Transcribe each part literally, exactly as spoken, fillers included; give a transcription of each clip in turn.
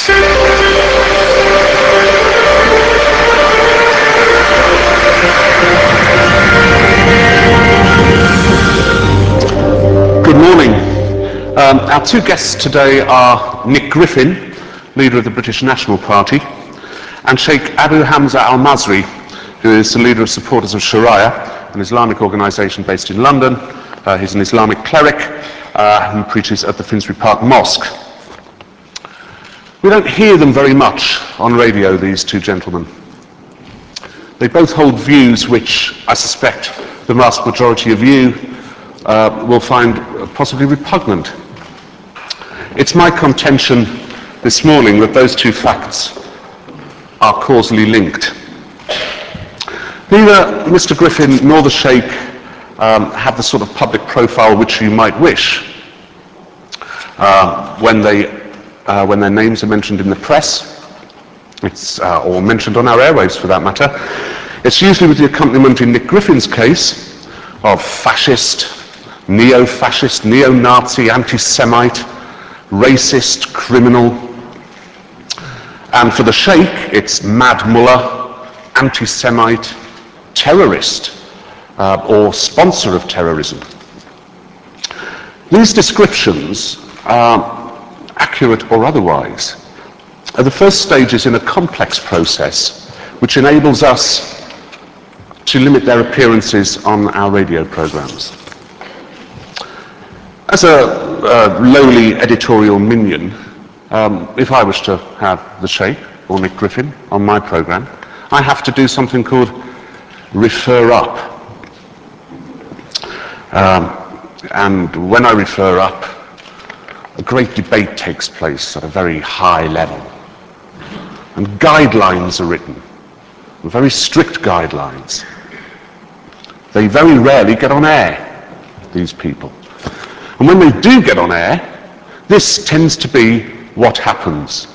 Good morning. Um, our two guests today are Nick Griffin, leader of the British National Party, and Sheikh Abu Hamza al-Masri, who is the leader of Supporters of Sharia, an Islamic organisation based in London. Uh, he's an Islamic cleric uh, who preaches at the Finsbury Park Mosque. We don't hear them very much on radio, these two gentlemen. They both hold views which I suspect the vast majority of you uh, will find possibly repugnant. It's my contention this morning that those two facts are causally linked. Neither Mister Griffin nor the Sheikh um, have the sort of public profile which you might wish uh, when they, uh, when their names are mentioned in the press, it's, uh, or mentioned on our airwaves for that matter. It's usually with the accompaniment in Nick Griffin's case of fascist, neo-fascist, neo-Nazi, anti-Semite, racist, criminal. And for the Sheikh, it's mad mullah, anti-Semite, terrorist, uh, or sponsor of terrorism. These descriptions, are accurate or otherwise, are the first stages in a complex process which enables us to limit their appearances on our radio programmes. As a uh, lowly editorial minion, um, if I was to have the Sheikh or Nick Griffin on my programme, I have to do something called refer up. Um, and when I refer up, a great debate takes place at a very high level. And guidelines are written, very strict guidelines. They very rarely get on air, these people. And when they do get on air, this tends to be what happens.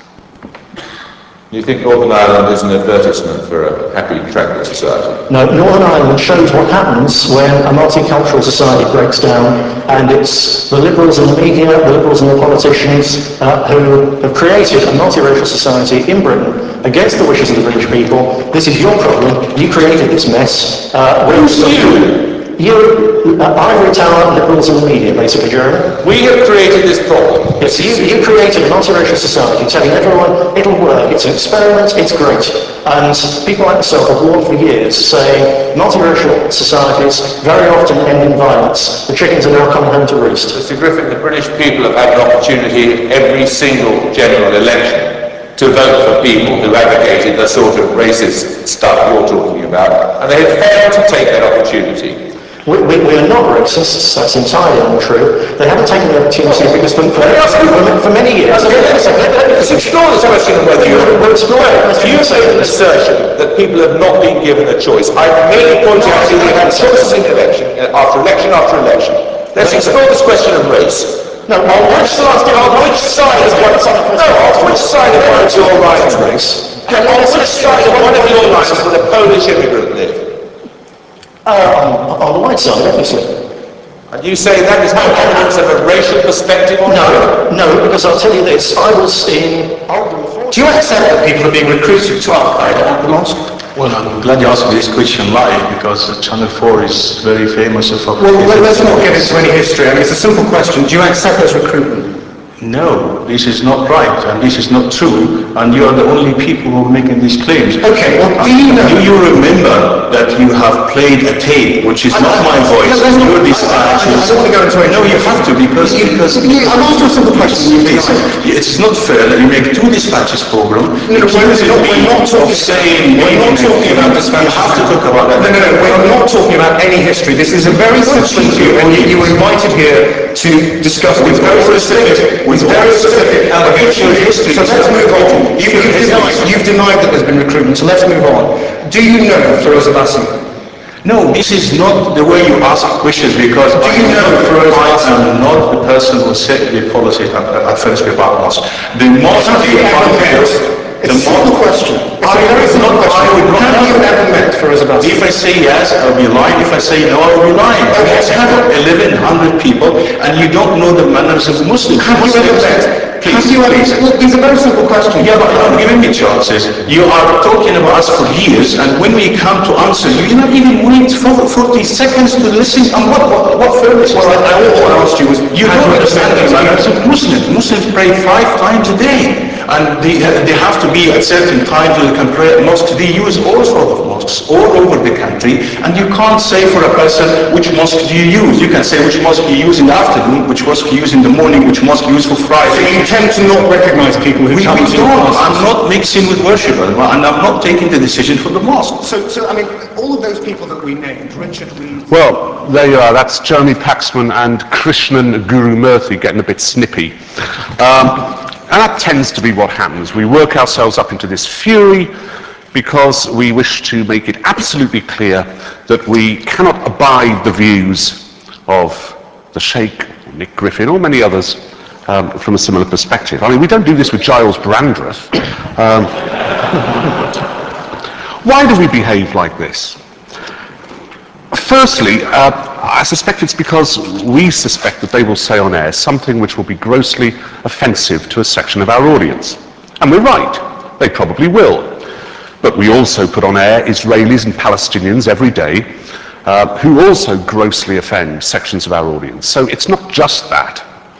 You think Northern Ireland is an advertisement for a happy, tranquil society? No, Northern Ireland shows what happens when a multicultural society breaks down, and it's the liberals in the media, the liberals and the politicians uh, who have created a multiracial society in Britain against the wishes of the British people. This is your problem. You created this mess. Uh, Who's you? You, uh, Ivory Tower, liberals in the media, basically, Jeremy. We have created this problem. Yes, you, you created a multiracial society, telling everyone it'll work, it's an experiment, it's great. And people like myself have warned for years, saying multiracial societies very often end in violence. The chickens are now coming home to roost. Mister Griffin, the British people have had an opportunity every single general election to vote for people who advocated the sort of racist stuff you're talking about, and they have failed to take that opportunity. We, we, we are not racists, that's entirely untrue. They haven't taken the opportunity because for, for, for, for many years... Let's explore this question of whether you... We'll explore it. You say an assertion that people have not been given a choice. I've merely pointed out that they have choices in election, after election after election. Let's explore this question of race. No, on which side, on which side of one... No, on which side of one of your lines, race? On which side of one of your lines would a Polish immigrant live? Uh, on, on the white side, obviously. And you say that is not evidence of a racial perspective on No, no, because I'll tell you this, I was in... Do you accept that people are being recruited to Al-Qaeda at the mosque? Well, I'm glad you asked me this question live, because Channel four is very famous for... Well, let's not get into any history. I mean, it's a simple question. Do you accept those recruitment? No, this is not right, and this is not true, and you are the only people who are making these claims. Okay, well, do you know... Do you remember that you have played a tape, which is not my voice, no, your dispatches? I don't want to go into it. No, you have to, because... because you, I'm asking a simple question. Please, it's not fair that you make two dispatches program. No, no, we're not, we're not talking... saying... We're not talking about dispatches. You have to talk about that. No, no, no, we're not talking about any history. This is a very simple issue, and you, you were invited here to discuss with very specific... With very specific allegations. So let's move on. You've, you've, denied, you've denied that there's been recruitment, so let's move on. Do you know Firoz Abbasi? No, this is not the way you ask questions, because do you know Firoz Abbasi? I am not the person who set the policy at, at Finsbury Park Mosque. The mosque... The simple question. I would not, I would not Have you ever met Firoz Abbasi? If I say yes, I'll be lying. If I say no, I'll be lying. Okay. Yes, have eleven hundred people, and you don't know the manners of Muslims. Have you ever met? Please, Have you ever, please. look, these are very simple questions. Yeah, but you're not giving me chances. You are talking about us for years, and when we come to answer you, you're not even willing to for forty seconds to listen. And what, what, what fairness? Well, I, I all I asked you was, You have don't you ever understand met the these manners people? of Muslims. Muslims pray five times a day, and they, they have to be at certain times when they can pray at mosques. They use all sorts of mosques all over the country, and you can't say for a person which mosque do you use. You can say which mosque you use in the afternoon, which mosque you use in the morning, which mosque you use for So Friday. you tend to not recognise people who We, come we to your don't. classes? I'm not mixing with worshippers, and I'm not taking the decision for the mosque. So, so, I mean, all of those people that we named, Richard Reed... Well, there you are. That's Jeremy Paxman and Krishnan Guru Murthy getting a bit snippy. Um, and that tends to be what happens. We work ourselves up into this fury because we wish to make it absolutely clear that we cannot abide the views of the Sheikh, Nick Griffin, or many others um, from a similar perspective. I mean, we don't do this with Giles Brandreth. Um, why do we behave like this? Firstly, uh, I suspect it's because we suspect that they will say on air something which will be grossly offensive to a section of our audience. And we're right, they probably will. But we also put on air Israelis and Palestinians every day uh, who also grossly offend sections of our audience. So it's not just that.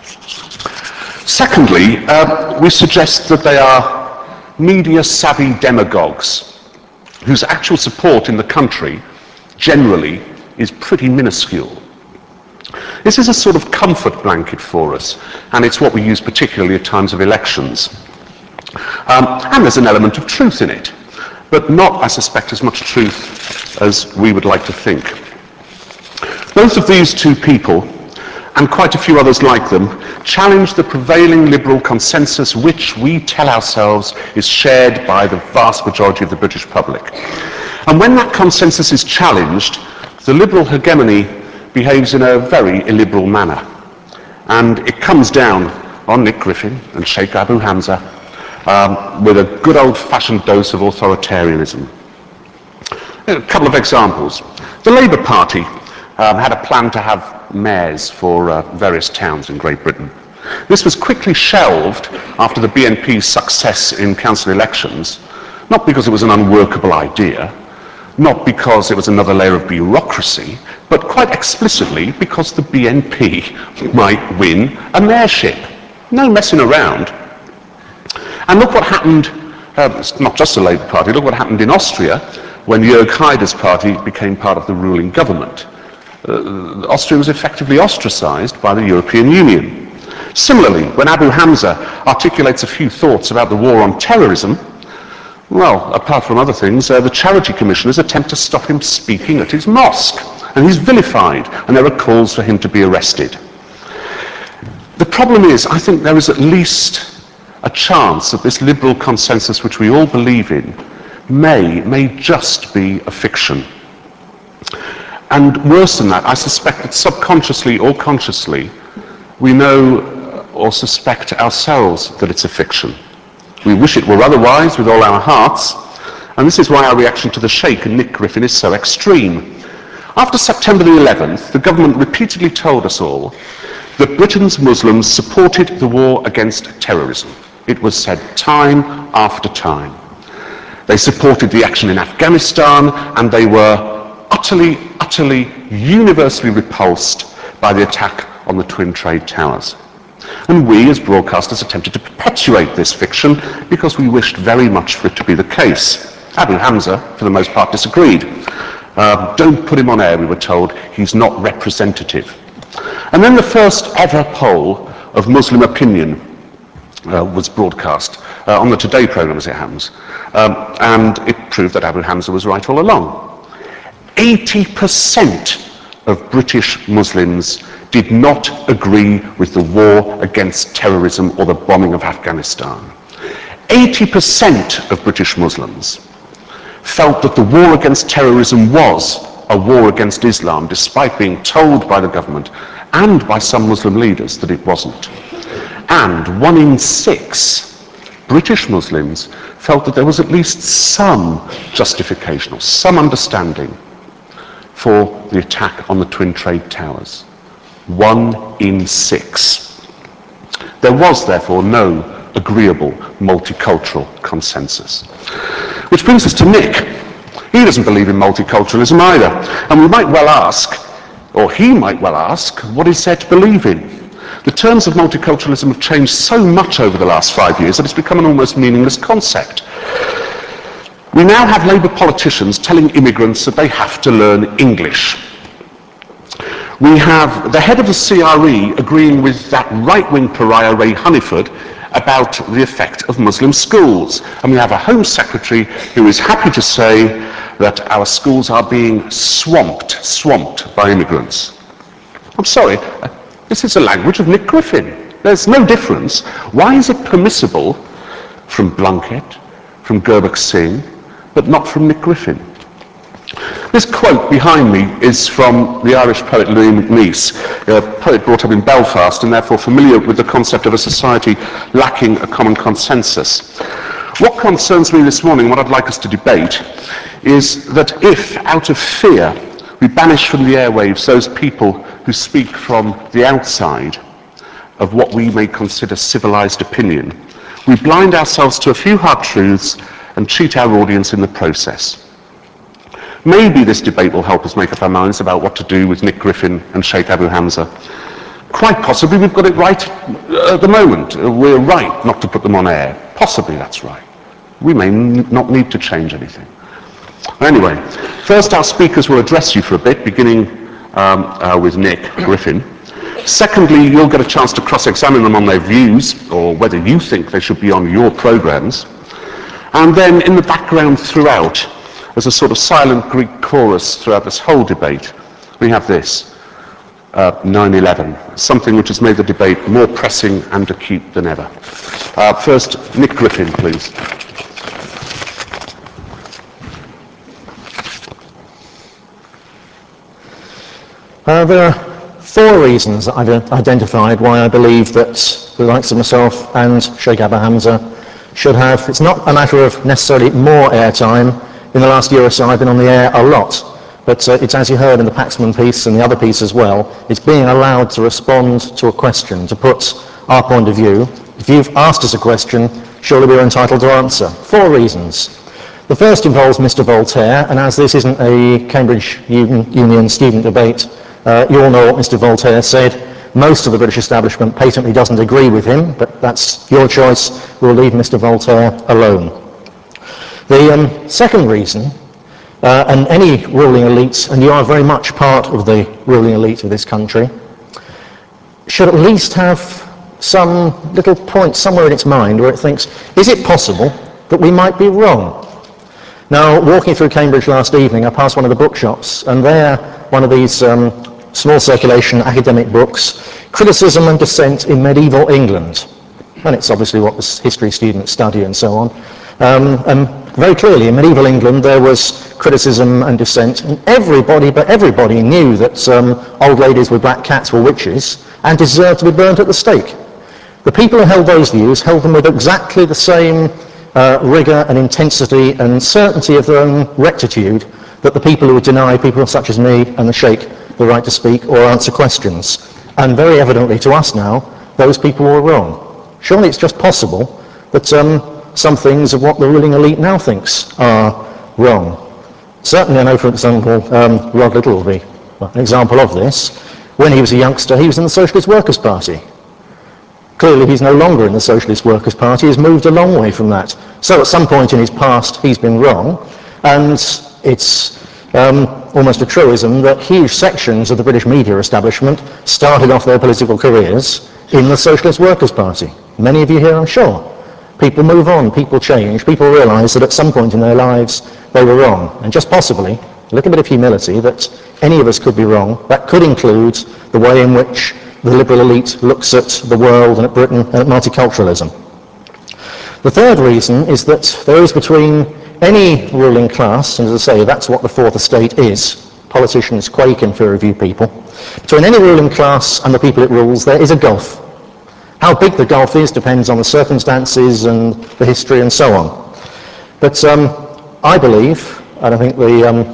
Secondly, uh, we suggest that they are media-savvy demagogues whose actual support in the country generally is pretty minuscule. This is a sort of comfort blanket for us, and it's what we use particularly at times of elections. Um, and there's an element of truth in it, but not, I suspect, as much truth as we would like to think. Both of these two people, and quite a few others like them, challenge the prevailing liberal consensus which we tell ourselves is shared by the vast majority of the British public. And when that consensus is challenged, the liberal hegemony behaves in a very illiberal manner. And it comes down on Nick Griffin and Sheikh Abu Hamza um, with a good old-fashioned dose of authoritarianism. A couple of examples. The Labour Party um, had a plan to have mayors for uh, various towns in Great Britain. This was quickly shelved after the B N P's success in council elections, not because it was an unworkable idea, not because it was another layer of bureaucracy, but quite explicitly because the B N P might win a mayorship. No messing around. And look what happened, uh, it's not just the Labour Party, look what happened in Austria when Jörg Haider's party became part of the ruling government. Uh, Austria was effectively ostracized by the European Union. Similarly, when Abu Hamza articulates a few thoughts about the war on terrorism, well, apart from other things, uh, the charity commissioners attempt to stop him speaking at his mosque, and he's vilified, and there are calls for him to be arrested. The problem is, I think there is at least a chance that this liberal consensus which we all believe in may, may just be a fiction. And worse than that, I suspect that subconsciously or consciously, we know or suspect ourselves that it's a fiction. We wish it were otherwise with all our hearts, and this is why our reaction to the Sheikh and Nick Griffin is so extreme. After September the eleventh, the government repeatedly told us all that Britain's Muslims supported the war against terrorism. It was said time after time. They supported the action in Afghanistan, and they were utterly, utterly, universally repulsed by the attack on the Twin Trade Towers. And we, as broadcasters, attempted to perpetuate this fiction because we wished very much for it to be the case. Abu Hamza, for the most part, disagreed. Uh, don't put him on air, we were told. He's not representative. And then the first ever poll of Muslim opinion uh, was broadcast uh, on the Today programme, as it happens. Um, and it proved that Abu Hamza was right all along. eighty percent of British Muslims did not agree with the war against terrorism or the bombing of Afghanistan. eighty percent of British Muslims felt that the war against terrorism was a war against Islam, despite being told by the government and by some Muslim leaders that it wasn't. And one in six British Muslims felt that there was at least some justification or some understanding for the attack on the Twin Trade Towers. One in six. There was, therefore, no agreeable multicultural consensus. Which brings us to Nick. He doesn't believe in multiculturalism either. And we might well ask, or he might well ask, what is there to believe in? The terms of multiculturalism have changed so much over the last five years that it's become an almost meaningless concept. We now have Labour politicians telling immigrants that they have to learn English. We have the head of the C R E agreeing with that right-wing pariah Ray Hunniford about the effect of Muslim schools. And we have a Home Secretary who is happy to say that our schools are being swamped, swamped by immigrants. I'm sorry, this is the language of Nick Griffin. There's no difference. Why is it permissible from Blunkett, from Gurmukh Singh, but not from Nick Griffin? This quote behind me is from the Irish poet Louis MacNeice, a poet brought up in Belfast and therefore familiar with the concept of a society lacking a common consensus. What concerns me this morning, what I'd like us to debate, is that if, out of fear, we banish from the airwaves those people who speak from the outside of what we may consider civilized opinion, we blind ourselves to a few hard truths and cheat our audience in the process. Maybe this debate will help us make up our minds about what to do with Nick Griffin and Sheikh Abu Hamza. Quite possibly we've got it right at the moment. We're right not to put them on air. Possibly that's right. We may n- not need to change anything. Anyway, first our speakers will address you for a bit, beginning um, uh, with Nick Griffin. Secondly, you'll get a chance to cross-examine them on their views, or whether you think they should be on your programmes. And then in the background throughout, as a sort of silent Greek chorus throughout this whole debate, we have this, uh, nine eleven, something which has made the debate more pressing and acute than ever. Uh, first, Nick Griffin, please. Uh, there are four reasons that I've identified why I believe that the likes of myself and Sheikh Abu Hamza should have. It's not a matter of necessarily more airtime. In the last year or so I've been on the air a lot, but uh, it's, as you heard in the Paxman piece and the other piece as well, it's being allowed to respond to a question, to put our point of view. If you've asked us a question, surely we're entitled to answer. Four reasons. The first involves Mister Voltaire, and as this isn't a Cambridge Union student debate, uh, you all know what Mister Voltaire said. Most of the British establishment patently doesn't agree with him, but that's your choice. We'll leave Mister Voltaire alone. The um, second reason, uh, and any ruling elite, and you are very much part of the ruling elite of this country, should at least have some little point somewhere in its mind where it thinks, is it possible that we might be wrong? Now, walking through Cambridge last evening, I passed one of the bookshops, and there, one of these um, small circulation academic books, Criticism and Dissent in Medieval England. And it's obviously what the history students study and so on. Um, and very clearly, in medieval England, there was criticism and dissent, and everybody, but everybody knew that um, old ladies with black cats were witches and deserved to be burnt at the stake. The people who held those views held them with exactly the same uh, rigour and intensity and certainty of their own rectitude that the people who would deny people such as me and the Sheikh the right to speak or answer questions. And very evidently to us now, those people were wrong. Surely it's just possible that um, some things of what the ruling elite now thinks are wrong. Certainly I know, for example, um, Rod Little will be an example of this. When he was a youngster, he was in the Socialist Workers' Party. Clearly he's no longer in the Socialist Workers' Party, he's moved a long way from that. So at some point in his past he's been wrong, and it's um, almost a truism that huge sections of the British media establishment started off their political careers in the Socialist Workers' Party. Many of you here, I'm sure. People move on, people change, people realise that at some point in their lives they were wrong. And just possibly, a little bit of humility that any of us could be wrong. That could include the way in which the liberal elite looks at the world and at Britain and at multiculturalism. The third reason is that there is between any ruling class, and as I say, that's what the fourth estate is. Politicians quake in fear of you people. Between any ruling class and the people it rules, there is a gulf. How big the gulf is depends on the circumstances and the history and so on. But um, I believe, and I think the um,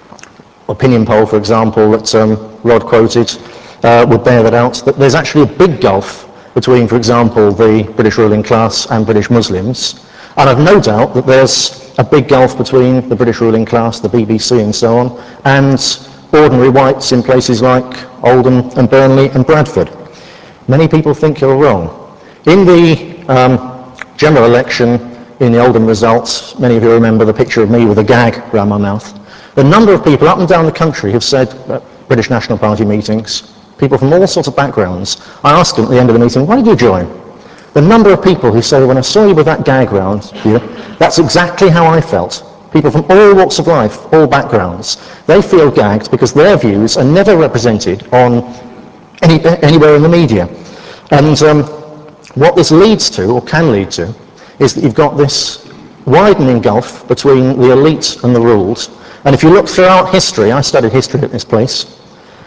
opinion poll, for example, that um, Rod quoted uh, would bear that out, that there's actually a big gulf between, for example, the British ruling class and British Muslims. And I've no doubt that there's a big gulf between the British ruling class, the B B C and so on, and ordinary whites in places like Oldham and Burnley and Bradford. Many people think you're wrong. In the um, general election, in the Oldham results, many of you remember the picture of me with a gag around my mouth. The number of people up and down the country have said at British National Party meetings, people from all sorts of backgrounds, I asked them at the end of the meeting, why did you join? The number of people who say, when I saw you with that gag round here, that's exactly how I felt. People from all walks of life, all backgrounds, they feel gagged because their views are never represented on any, anywhere in the media. And um, what this leads to, or can lead to, is that you've got this widening gulf between the elite and the ruled. And if you look throughout history, I studied history at this place,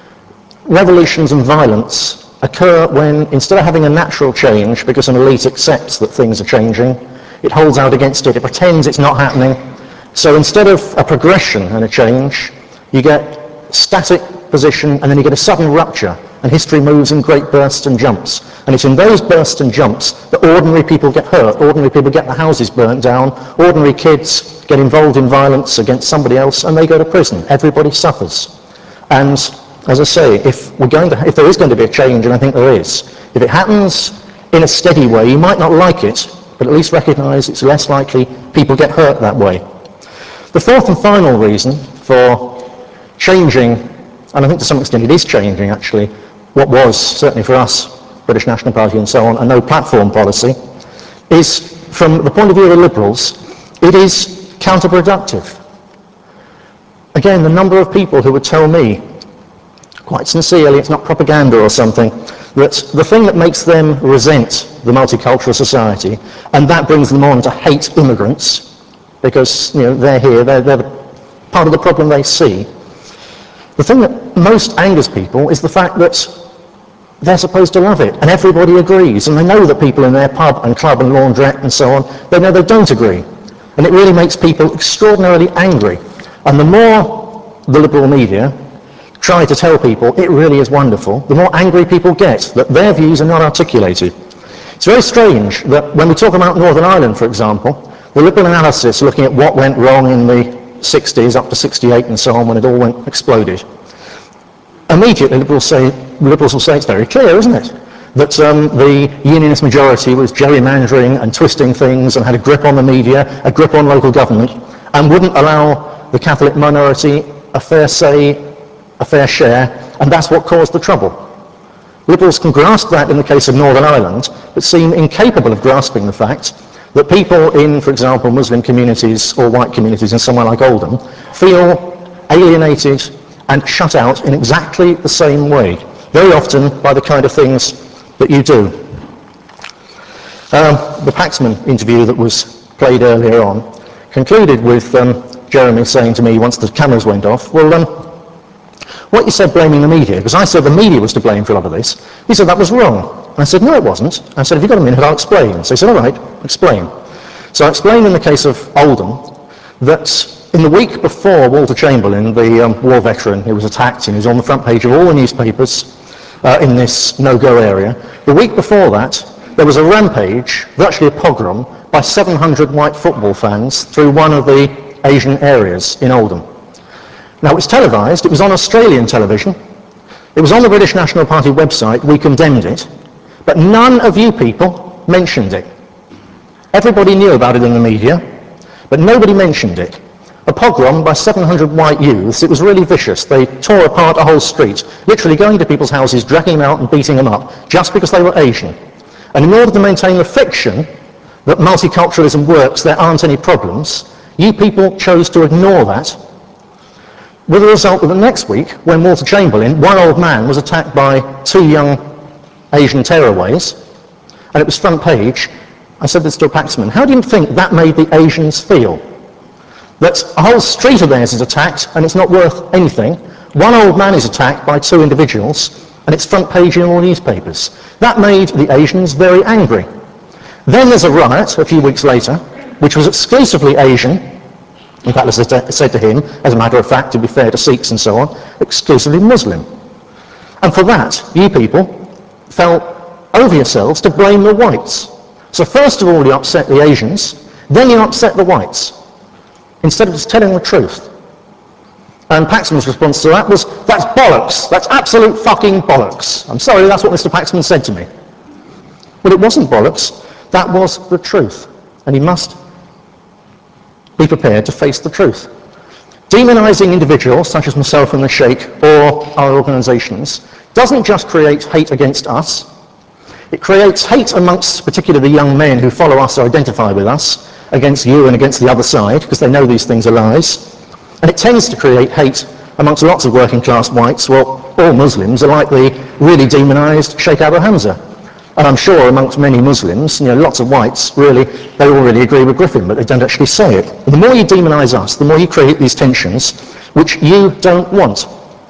revolutions and violence occur when, instead of having a natural change because an elite accepts that things are changing, it holds out against it, it pretends it's not happening. So instead of a progression and a change, you get static position and then you get a sudden rupture, and history moves in great bursts and jumps. And it's in those bursts and jumps that ordinary people get hurt, ordinary people get their houses burnt down, ordinary kids get involved in violence against somebody else and they go to prison. Everybody suffers. And as I say, if we're going to, if there is going to be a change, and I think there is, if it happens in a steady way, you might not like it, but at least recognise it's less likely people get hurt that way. The fourth and final reason for changing, and I think to some extent it is changing actually, what was, certainly for us, British National Party and so on, a no platform policy, is from the point of view of the Liberals, it is counterproductive. Again, the number of people who would tell me, quite sincerely, it's not propaganda or something, that the thing that makes them resent the multicultural society, and that brings them on to hate immigrants, because you know they're here, they're, they're part of the problem they see. The thing that most angers people is the fact that they're supposed to love it, and everybody agrees, and they know that people in their pub and club and laundrette and so on, they know they don't agree. And it really makes people extraordinarily angry. And the more the liberal media try to tell people it really is wonderful, the more angry people get that their views are not articulated. It's very strange that when we talk about Northern Ireland, for example, the liberal analysis looking at what went wrong in the sixties up to sixty-eight and so on when it all went exploded, immediately liberals, say, liberals will say it's very clear, isn't it? That um, the unionist majority was gerrymandering and twisting things and had a grip on the media, a grip on local government, and wouldn't allow the Catholic minority a fair say, a fair share, and that's what caused the trouble. Liberals can grasp that in the case of Northern Ireland, but seem incapable of grasping the fact that people in, for example, Muslim communities or white communities in somewhere like Oldham feel alienated and shut out in exactly the same way, very often by the kind of things that you do. Um, the Paxman interview that was played earlier on concluded with um, Jeremy saying to me once the cameras went off, well, um, what you said blaming the media, because I said the media was to blame for a lot of this, he said that was wrong. And I said, no, it wasn't. I said, have you got a minute, I'll explain. So he said, all right, explain. So I explained in the case of Oldham that in the week before Walter Chamberlain, the um, war veteran who was attacked and he was on the front page of all the newspapers uh, in this no-go area, the week before that, there was a rampage, virtually a pogrom, by seven hundred white football fans through one of the Asian areas in Oldham. Now, it was televised, it was on Australian television, it was on the British National Party website, we condemned it, but none of you people mentioned it. Everybody knew about it in the media, but nobody mentioned it. A pogrom by seven hundred white youths, it was really vicious. They tore apart a whole street, literally going to people's houses, dragging them out and beating them up, just because they were Asian. And in order to maintain the fiction that multiculturalism works, there aren't any problems, you people chose to ignore that, with the result that the next week, when Walter Chamberlain, one old man, was attacked by two young Asian tearaways, and it was front page, I said this to a Paxman, how do you think that made the Asians feel? That a whole street of theirs is attacked and it's not worth anything. One old man is attacked by two individuals and it's front page in all newspapers. That made the Asians very angry. Then there's a riot a few weeks later, which was exclusively Asian. In fact, as I said to him, as a matter of fact, to be fair to Sikhs and so on, exclusively Muslim. And for that, you people fell over yourselves to blame the whites. So first of all, you upset the Asians, then you upset the whites, instead of just telling the truth. And Paxman's response to that was, that's bollocks, that's absolute fucking bollocks. I'm sorry, that's what Mister Paxman said to me. Well, it wasn't bollocks, that was the truth. And he must be prepared to face the truth. Demonising individuals, such as myself and the Sheikh, or our organisations, doesn't just create hate against us, it creates hate amongst particularly the young men who follow us or identify with us, against you and against the other side, because they know these things are lies. And it tends to create hate amongst lots of working class whites. Well, all Muslims are like the really demonised Sheikh Abu Hamza. And I'm sure amongst many Muslims, you know, lots of whites, really, they all really agree with Griffin, but they don't actually say it. And the more you demonise us, the more you create these tensions, which you don't want.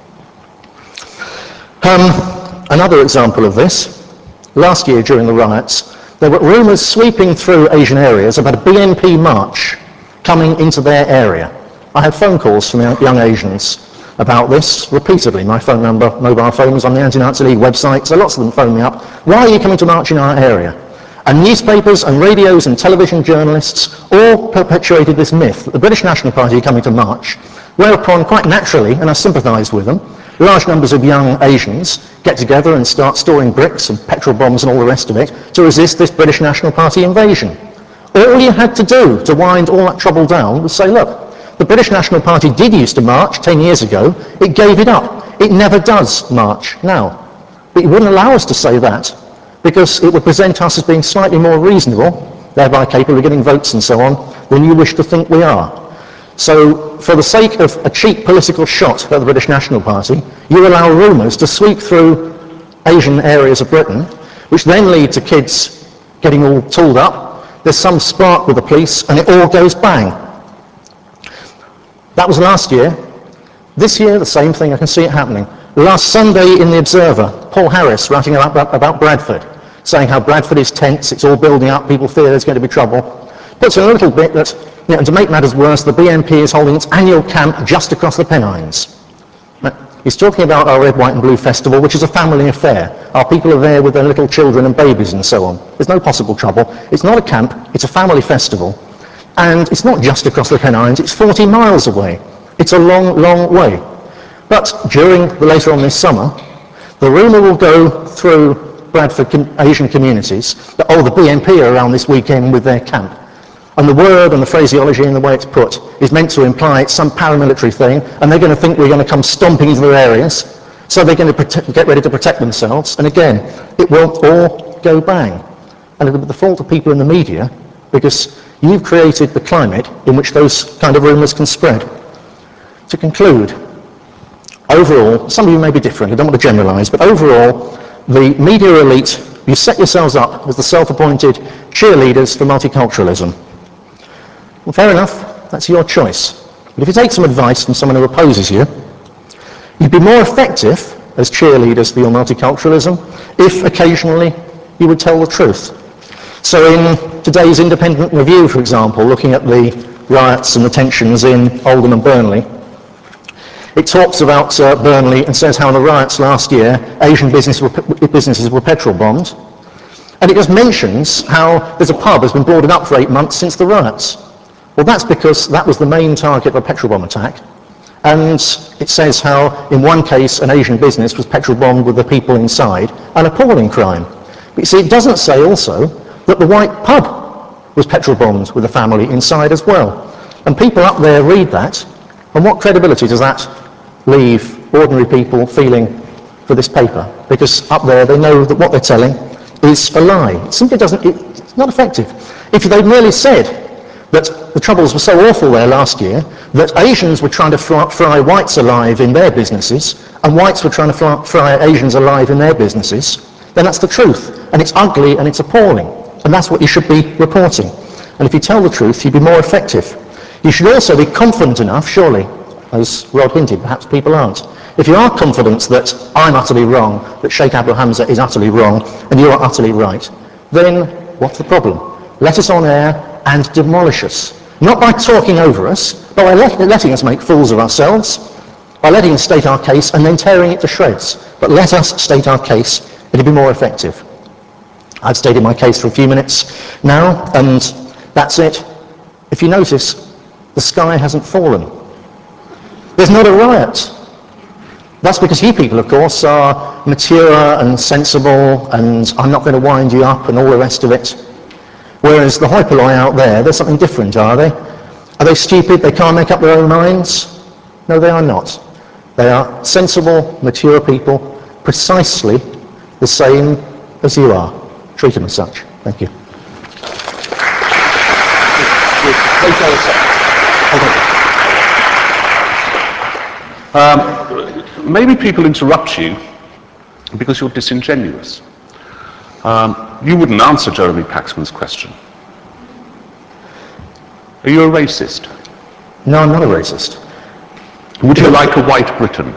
Um, another example of this, last year during the riots, there were rumours sweeping through Asian areas about a B N P march coming into their area. I had phone calls from young Asians about this repeatedly. My phone number, mobile phone, was on the Anti-Nazi League website, so lots of them phoned me up. Why are you coming to march in our area? And newspapers and radios and television journalists all perpetuated this myth that the British National Party are coming to march, whereupon, quite naturally, and I sympathised with them, large numbers of young Asians get together and start storing bricks and petrol bombs and all the rest of it to resist this British National Party invasion. All you had to do to wind all that trouble down was say, look, the British National Party did used to march ten years ago, it gave it up. It never does march now. But you wouldn't allow us to say that, because it would present us as being slightly more reasonable, thereby capable of getting votes and so on, than you wish to think we are. So, for the sake of a cheap political shot at the British National Party, you allow rumours to sweep through Asian areas of Britain, which then lead to kids getting all tooled up. There's some spark with the police, and it all goes bang. That was last year. This year, the same thing. I can see it happening. Last Sunday in The Observer, Paul Harris writing about, about Bradford, saying how Bradford is tense, it's all building up, people fear there's going to be trouble. Puts in a little bit that, you know, and to make matters worse, the B N P is holding its annual camp just across the Pennines. He's talking about our Red, White and Blue Festival, which is a family affair. Our people are there with their little children and babies and so on. There's no possible trouble. It's not a camp, it's a family festival. And it's not just across the Pennines, it's forty miles away. It's a long, long way. But during the later on this summer, the rumour will go through Bradford com- Asian communities that, oh, the B N P are around this weekend with their camp. And the word and the phraseology and the way it's put is meant to imply it's some paramilitary thing, and they're going to think we're going to come stomping into their areas, so they're going to prote- get ready to protect themselves. And again, it won't all go bang. And it'll be the fault of people in the media, because you've created the climate in which those kind of rumours can spread. To conclude, overall, some of you may be different, I don't want to generalise, but overall, the media elite, you set yourselves up as the self-appointed cheerleaders for multiculturalism. Well, fair enough, that's your choice. But if you take some advice from someone who opposes you, you'd be more effective as cheerleaders for your multiculturalism if occasionally you would tell the truth. So in today's Independent Review, for example, looking at the riots and the tensions in Oldham and Burnley, it talks about uh, Burnley and says how in the riots last year, Asian business were, businesses were petrol bombed. And it just mentions how there's a pub that's been boarded up for eight months since the riots. Well, that's because that was the main target of a petrol bomb attack. And it says how, in one case, an Asian business was petrol bombed with the people inside, an appalling crime. But you see, it doesn't say also that the white pub was petrol bombed with a family inside as well. And people up there read that, and what credibility does that leave ordinary people feeling for this paper? Because up there they know that what they're telling is a lie. It simply doesn't, it, it's not effective. If they'd merely said that the troubles were so awful there last year that Asians were trying to fry, fry whites alive in their businesses and whites were trying to fry, fry Asians alive in their businesses, then that's the truth. And it's ugly and it's appalling. And that's what you should be reporting. And if you tell the truth, you'd be more effective. You should also be confident enough, surely, as Rod hinted, perhaps people aren't. If you are confident that I'm utterly wrong, that Sheikh Abu Hamza is utterly wrong, and you are utterly right, then what's the problem? Let us on air and demolish us. Not by talking over us, but by let, letting us make fools of ourselves, by letting us state our case and then tearing it to shreds. But let us state our case, it'll be more effective. I've stated my case for a few minutes now, and that's it. If you notice, the sky hasn't fallen. There's not a riot. That's because you people, of course, are mature and sensible, and I'm not going to wind you up and all the rest of it. Whereas the hoi polloi out there, they're something different, are they? Are they stupid? They can't make up their own minds? No, they are not. They are sensible, mature people, precisely the same as you are. Treat them as such. Thank you. Um, maybe people interrupt you because you're disingenuous. Um, you wouldn't answer Jeremy Paxman's question. Are you a racist? No, I'm not a racist. Would you like a white Britain?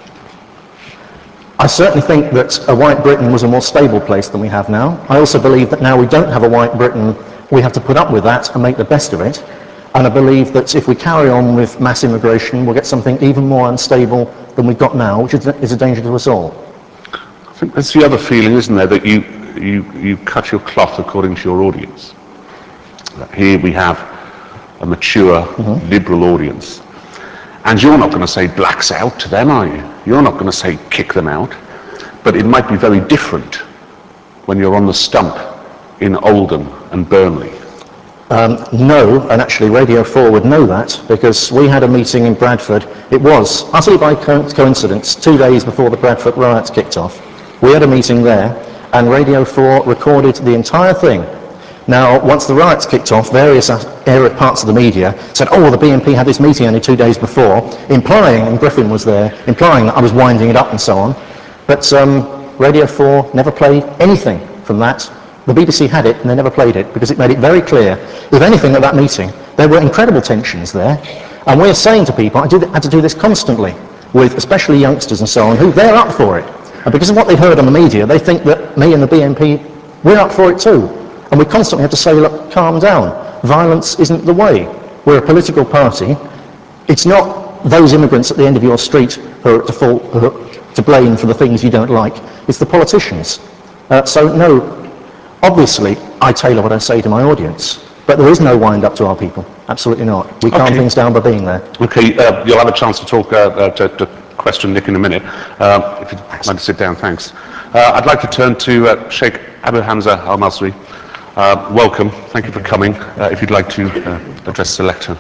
I certainly think that a white Britain was a more stable place than we have now. I also believe that now we don't have a white Britain, we have to put up with that and make the best of it. And I believe that if we carry on with mass immigration, we'll get something even more unstable than we've got now, which is a, is a danger to us all. I think that's the other feeling, isn't there, that you, you, you cut your cloth according to your audience. Here we have a mature, mm-hmm. liberal audience. And you're not going to say blacks out to them, are you? You're not going to say kick them out. But it might be very different when you're on the stump in Oldham and Burnley. Um, no, and actually Radio four would know that, because we had a meeting in Bradford. It was, utterly by co- coincidence, two days before the Bradford riots kicked off. We had a meeting there, and Radio four recorded the entire thing. Now, once the riots kicked off, various area parts of the media said, oh, the B N P had this meeting only two days before, implying, and Griffin was there, implying that I was winding it up and so on. But um, Radio four never played anything from that. The B B C had it, and they never played it, because it made it very clear, if anything, at that meeting, there were incredible tensions there. And we're saying to people, I do, had to do this constantly, with especially youngsters and so on, who they're up for it. And because of what they've heard on the media, they think that me and the B N P, we're up for it too. And we constantly have to say, look, calm down. Violence isn't the way. We're a political party. It's not those immigrants at the end of your street who are to, fall, who are to blame for the things you don't like. It's the politicians. Uh, so no, obviously, I tailor what I say to my audience. But there is no wind up to our people. Absolutely not. We calm okay. things down by being there. Okay, uh, you'll have a chance to talk, uh, uh, to, to question Nick in a minute. Uh, if you'd like to sit down, thanks. Uh, I'd like to turn to uh, Sheikh Abu Hamza Al-Masri. Uh, welcome, thank you for coming. Uh, if you'd like to uh, address the lectern.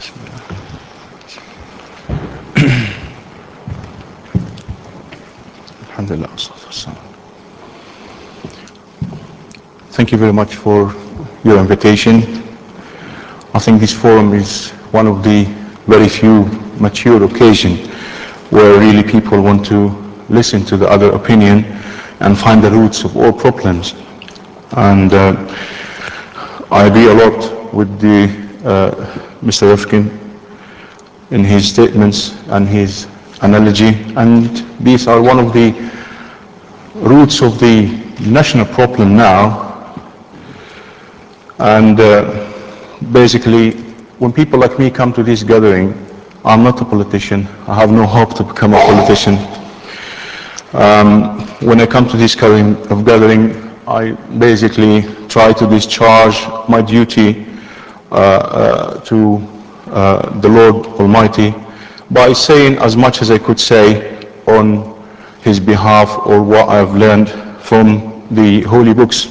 Thank you very much for your invitation. I think this forum is one of the very few mature occasions where really people want to listen to the other opinion and find the roots of all problems. And uh, I agree a lot with the uh, Mister Rifkin in his statements and his analogy, and these are one of the roots of the national problem now. And uh, basically, when people like me come to this gathering, I'm not a politician. I have no hope to become a politician. Um, when I come to this kind of gathering, I basically try to discharge my duty uh, uh, to uh, the Lord Almighty by saying as much as I could say on His behalf or what I've learned from the holy books.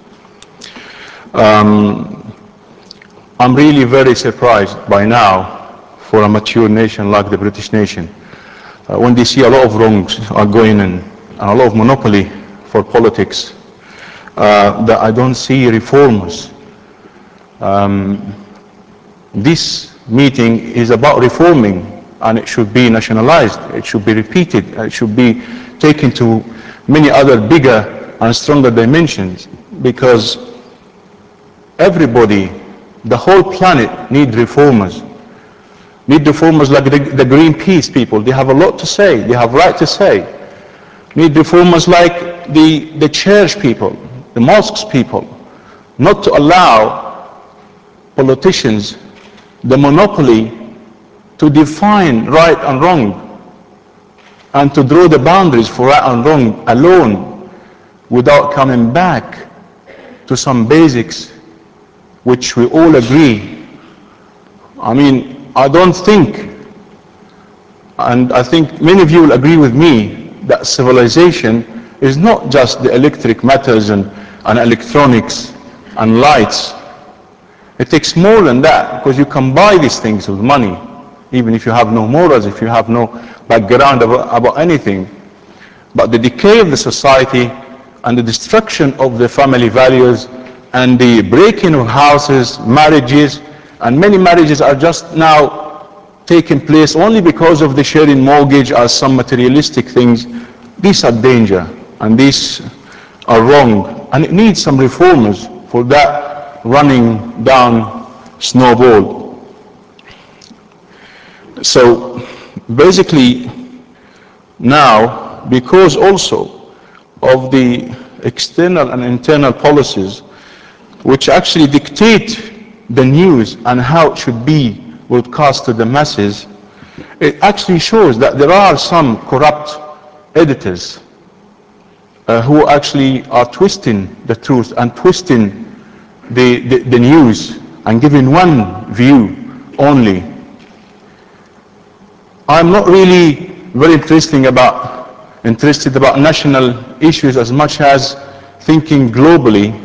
Um, I'm really very surprised by now for a mature nation like the British nation uh, when they see a lot of wrongs are going on and a lot of monopoly for politics. Uh, that I don't see reformers. Um, this meeting is about reforming, and it should be nationalized, it should be repeated, it should be taken to many other bigger and stronger dimensions, because everybody, the whole planet needs reformers. Need reformers like the, the Greenpeace people. They have a lot to say. They have right to say. Need reformers like the, the church people, the mosques people, not to allow politicians the monopoly to define right and wrong and to draw the boundaries for right and wrong alone without coming back to some basics which we all agree. I mean, I don't think, and I think many of you will agree with me, that civilization is not just the electric matters and, and electronics and lights. It takes more than that, because you can buy these things with money, even if you have no morals, if you have no background about, about anything. But the decay of the society and the destruction of the family values and the breaking of houses, marriages, and many marriages are just now taking place only because of the sharing mortgage or some materialistic things. These are danger, and these are wrong, and it needs some reformers for that running down snowball. So basically now, because also of the external and internal policies which actually dictate the news and how it should be broadcast to the masses, it actually shows that there are some corrupt editors uh, who actually are twisting the truth and twisting the, the, the news and giving one view only. I'm not really very interesting about, interested about national issues as much as thinking globally,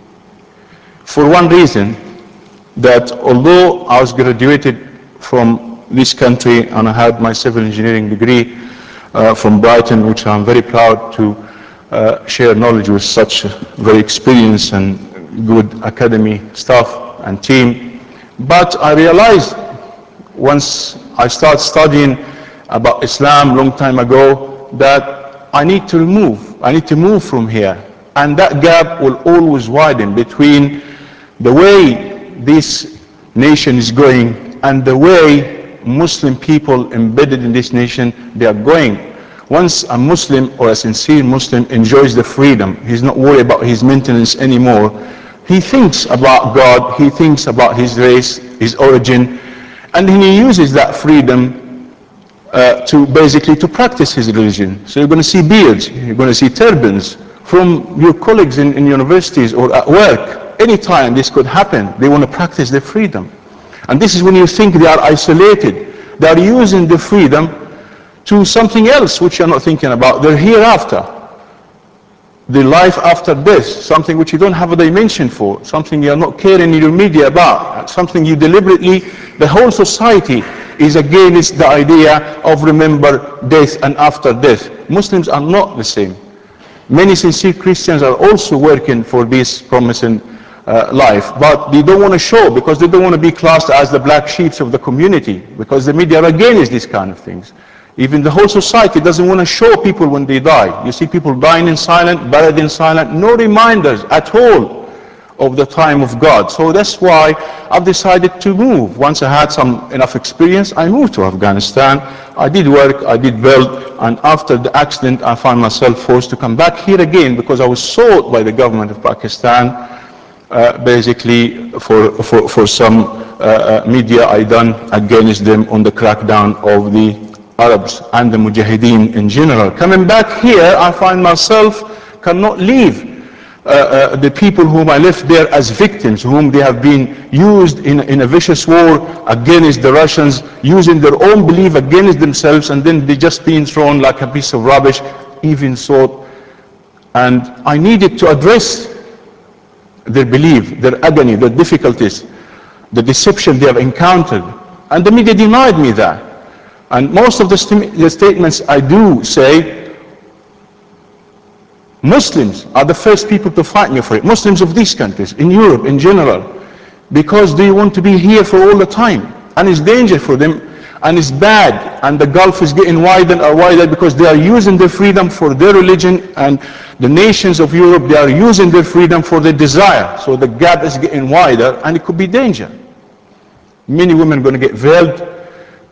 for one reason, that although I was graduated from this country and I had my civil engineering degree uh, from Brighton, which I'm very proud to uh, share knowledge with such very experienced and good academy staff and team, but I realized once I started studying about Islam long time ago that I need to move, I need to move from here, and that gap will always widen between the way this nation is going and the way Muslim people embedded in this nation they are going. Once a Muslim or a sincere Muslim enjoys the freedom, he's not worried about his maintenance anymore. He thinks about God, he thinks about his race, his origin, and he uses that freedom uh, to basically to practice his religion. So you're going to see beards, you're going to see turbans from your colleagues in, in universities or at work. Anytime this could happen, they want to practice their freedom. And this is when you think they are isolated. They are using the freedom to something else which you're not thinking about. They're hereafter. The life after death, something which you don't have a dimension for, something you're not caring in your media about, something you deliberately, the whole society is against the idea of remember death and after death. Muslims are not the same. Many sincere Christians are also working for this promising Uh, life, but they don't want to show because they don't want to be classed as the black sheep of the community, because the media are against these kind of things. Even the whole society doesn't want to show people when they die. You see people dying in silence, buried in silence, no reminders at all of the time of God. So that's why I've decided to move. Once I had some enough experience, I moved to Afghanistan. I did work, I did build, and after the accident I found myself forced to come back here again because I was sought by the government of Pakistan Uh, basically for, for, for some uh, uh, media I done against them on the crackdown of the Arabs and the Mujahideen in general. Coming back here, I find myself cannot leave uh, uh, the people whom I left there as victims, whom they have been used in, in a vicious war against the Russians, using their own belief against themselves, and then they just being thrown like a piece of rubbish, even so. And I needed to address their belief, their agony, their difficulties, the deception they have encountered. And the media denied me that. And most of the, st the statements I do say, Muslims are the first people to fight me for it. Muslims of these countries, in Europe in general, because they want to be here for all the time. And it's danger for them, and it's bad, and the gulf is getting wider and wider because they are using their freedom for their religion, and the nations of Europe, they are using their freedom for their desire. So the gap is getting wider, and it could be danger. Many women are going to get veiled,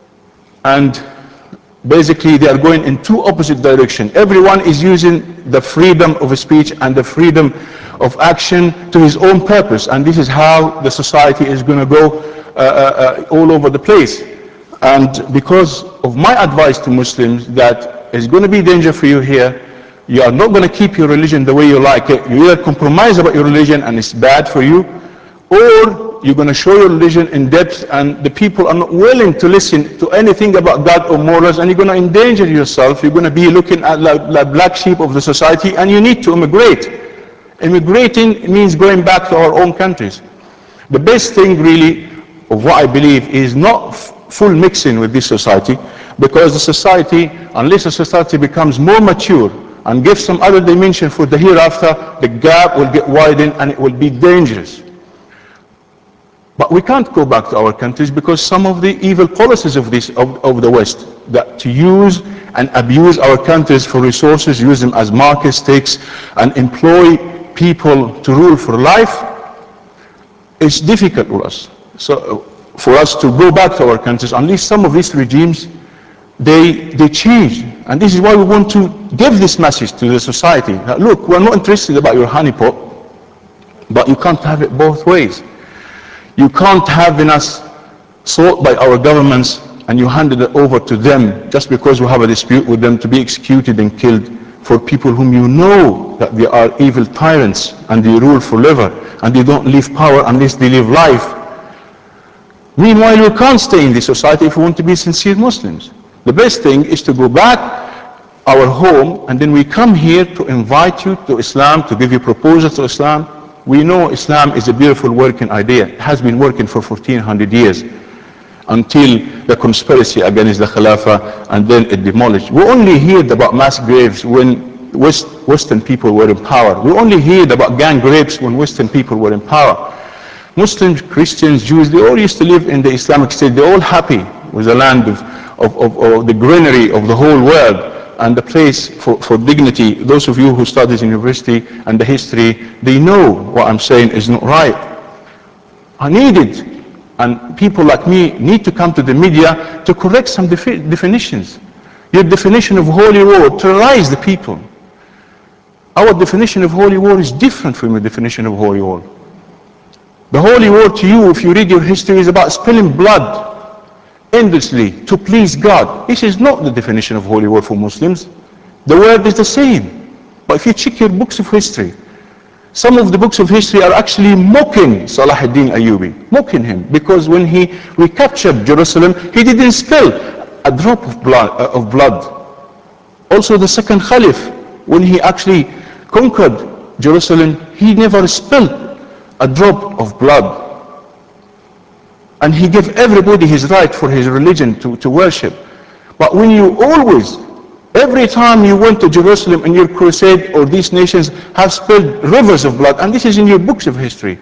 and basically they are going in two opposite directions. Everyone is using the freedom of speech and the freedom of action to his own purpose, and this is how the society is going to go uh, uh, all over the place. And because of my advice to Muslims, that it's going to be danger for you here, you are not going to keep your religion the way you like it. You either compromise about your religion and it's bad for you, or you're going to show your religion in depth and the people are not willing to listen to anything about God or morals, and you're going to endanger yourself. You're going to be looking at like, like black sheep of the society, and you need to immigrate. Immigrating means going back to our own countries. The best thing really of what I believe is not full mixing with this society, because the society, unless the society becomes more mature and gives some other dimension for the hereafter, the gap will get widened and it will be dangerous. But we can't go back to our countries because some of the evil policies of this of, of the West, that to use and abuse our countries for resources, use them as market stakes, and employ people to rule for life, it's difficult for us. So for us to go back to our countries, unless some of these regimes they they change. And this is why we want to give this message to the society. Now, look, we're not interested about your honeypot, but you can't have it both ways. You can't have us sought by our governments and you handed it over to them just because we have a dispute with them to be executed and killed for people whom you know that they are evil tyrants and they rule forever and they don't leave power unless they live life. Meanwhile, we can't stay in this society if we want to be sincere Muslims. The best thing is to go back our home, and then we come here to invite you to Islam, to give you proposals to Islam. We know Islam is a beautiful working idea. It has been working for fourteen hundred years until the conspiracy against the Khilafah, and then it demolished. We only heard about mass graves when West, Western people were in power. We only heard about gang rapes when Western people were in power. Muslims, Christians, Jews, they all used to live in the Islamic State. They're all happy with the land of, of, of, of the greenery of the whole world and the place for, for dignity. Those of you who studied in university and the history, they know what I'm saying is not right. I need it. And people like me need to come to the media to correct some defi definitions. Your definition of holy war terrorized the people. Our definition of holy war is different from your definition of holy war. The holy war to you, if you read your history, is about spilling blood endlessly to please God. This is not the definition of holy war for Muslims. The word is the same. But if you check your books of history, some of the books of history are actually mocking Salah ad-Din Ayyubi, mocking him, because when he recaptured Jerusalem, he didn't spill a drop of blood. Uh, of blood. Also the second Caliph, when he actually conquered Jerusalem, he never spilled a drop of blood. And he gave everybody his right for his religion to, to worship. But when you always, every time you went to Jerusalem in your crusade, or these nations have spilled rivers of blood, and this is in your books of history.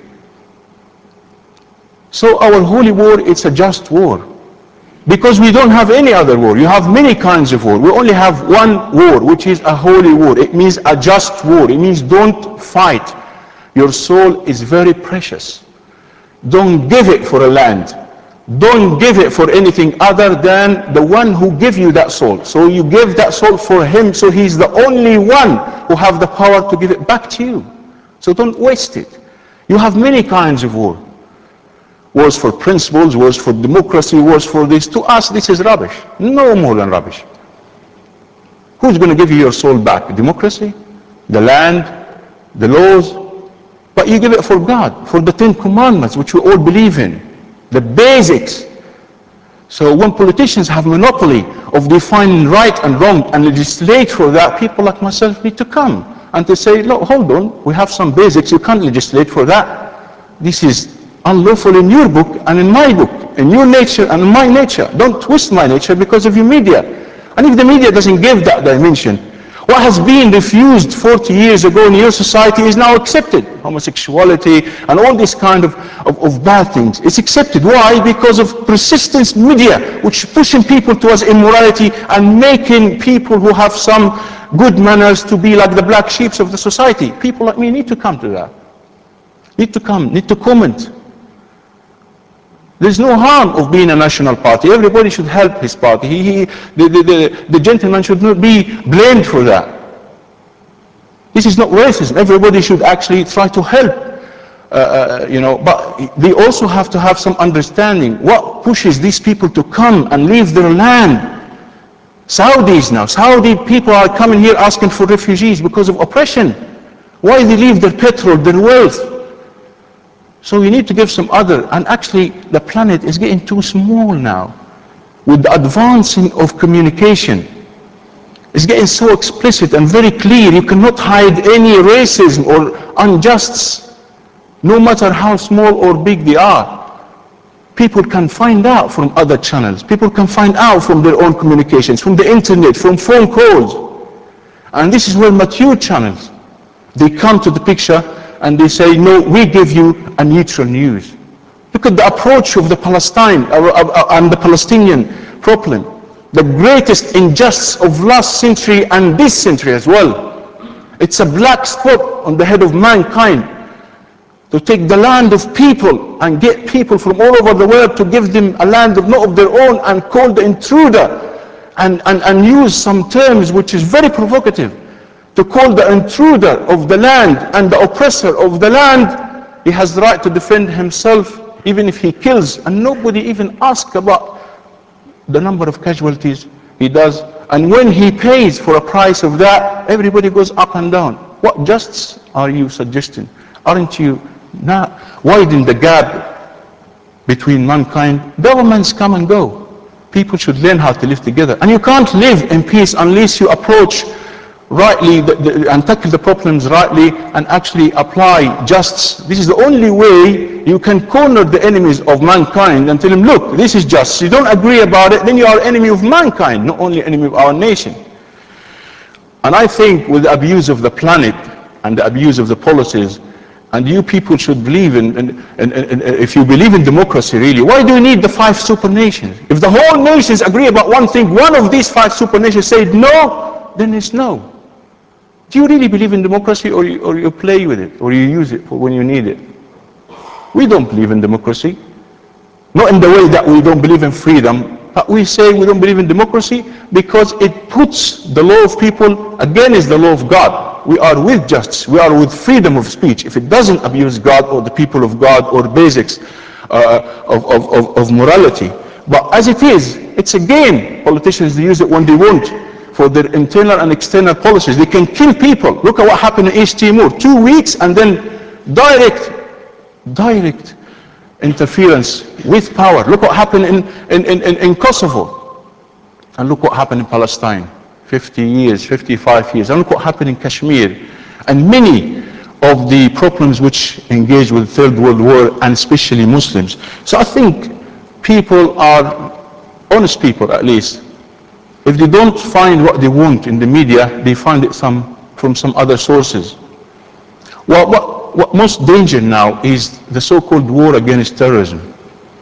So our holy war, it's a just war. Because we don't have any other war. You have many kinds of war. We only have one war, which is a holy war. It means a just war. It means don't fight. Your soul is very precious. Don't give it for a land. Don't give it for anything other than the one who gave you that soul. So you give that soul for him, so he's the only one who have the power to give it back to you. So don't waste it. You have many kinds of war. Wars for principles, wars for democracy, wars for this. To us, this is rubbish. No more than rubbish. Who's going to give you your soul back? Democracy? The land? The laws? But you give it for God, for the Ten Commandments, which we all believe in, the basics. So when politicians have monopoly of defining right and wrong and legislate for that, people like myself need to come and to say, look, hold on, we have some basics, you can't legislate for that. This is unlawful in your book and in my book, in your nature and in my nature. Don't twist my nature because of your media. And if the media doesn't give that dimension, what has been refused forty years ago in your society is now accepted. Homosexuality and all this kind of, of, of bad things. It's accepted. Why? Because of persistence media, which pushing people towards immorality and making people who have some good manners to be like the black sheep of the society. People like me need to come to that. Need to come, need to comment. There's no harm of being a national party. Everybody should help his party. He, he, the, the, the, the gentleman should not be blamed for that. This is not racism. Everybody should actually try to help, uh, uh, you know, but they also have to have some understanding. What pushes these people to come and leave their land? Saudis now, Saudi people are coming here asking for refugees because of oppression. Why they leave their petrol, their wealth? So we need to give some other, and actually the planet is getting too small now. With the advancing of communication, it's getting so explicit and very clear. You cannot hide any racism or unjusts, no matter how small or big they are. People can find out from other channels. People can find out from their own communications, from the internet, from phone calls. And this is where mature channels, they come to the picture and they say, no, we give you a neutral news. Look at the approach of the Palestine uh, uh, and the Palestinian problem. The greatest injustice of last century and this century as well. It's a black spot on the head of mankind. To take the land of people and get people from all over the world to give them a land of not of their own and call the intruder and, and, and use some terms which is very provocative. To call the intruder of the land and the oppressor of the land, he has the right to defend himself even if he kills, and nobody even asks about the number of casualties he does. And when he pays for a price of that, everybody goes up and down. What justice are you suggesting? Aren't you not widen the gap between mankind? Governments come and go. People should learn how to live together. And you can't live in peace unless you approach rightly the, the, and tackle the problems rightly and actually apply justice. This is the only way you can corner the enemies of mankind and tell them, look, this is just. You don't agree about it, then you are enemy of mankind, not only enemy of our nation. And I think with the abuse of the planet and the abuse of the policies, and you people should believe in, in, in, in, in, if you believe in democracy really, why do you need the five super nations? If the whole nations agree about one thing, one of these five super nations said no, then it's no. Do you really believe in democracy, or you, or you play with it, or you use it for when you need it? We don't believe in democracy. Not in the way that we don't believe in freedom, but we say we don't believe in democracy because it puts the law of people against the law of God. We are with justice, we are with freedom of speech. If it doesn't abuse God or the people of God or basics uh, of, of, of, of morality. But as it is, it's a game. Politicians, they use it when they want for their internal and external policies. They can kill people. Look at what happened in East Timor. Two weeks and then direct, direct interference with power. Look what happened in, in, in, in Kosovo. And look what happened in Palestine. fifty years, fifty-five years. And look what happened in Kashmir. And many of the problems which engage with the Third World War, and especially Muslims. So I think people are, honest people at least, if they don't find what they want in the media, they find it some, from some other sources. Well, what, what most danger now is the so-called war against terrorism.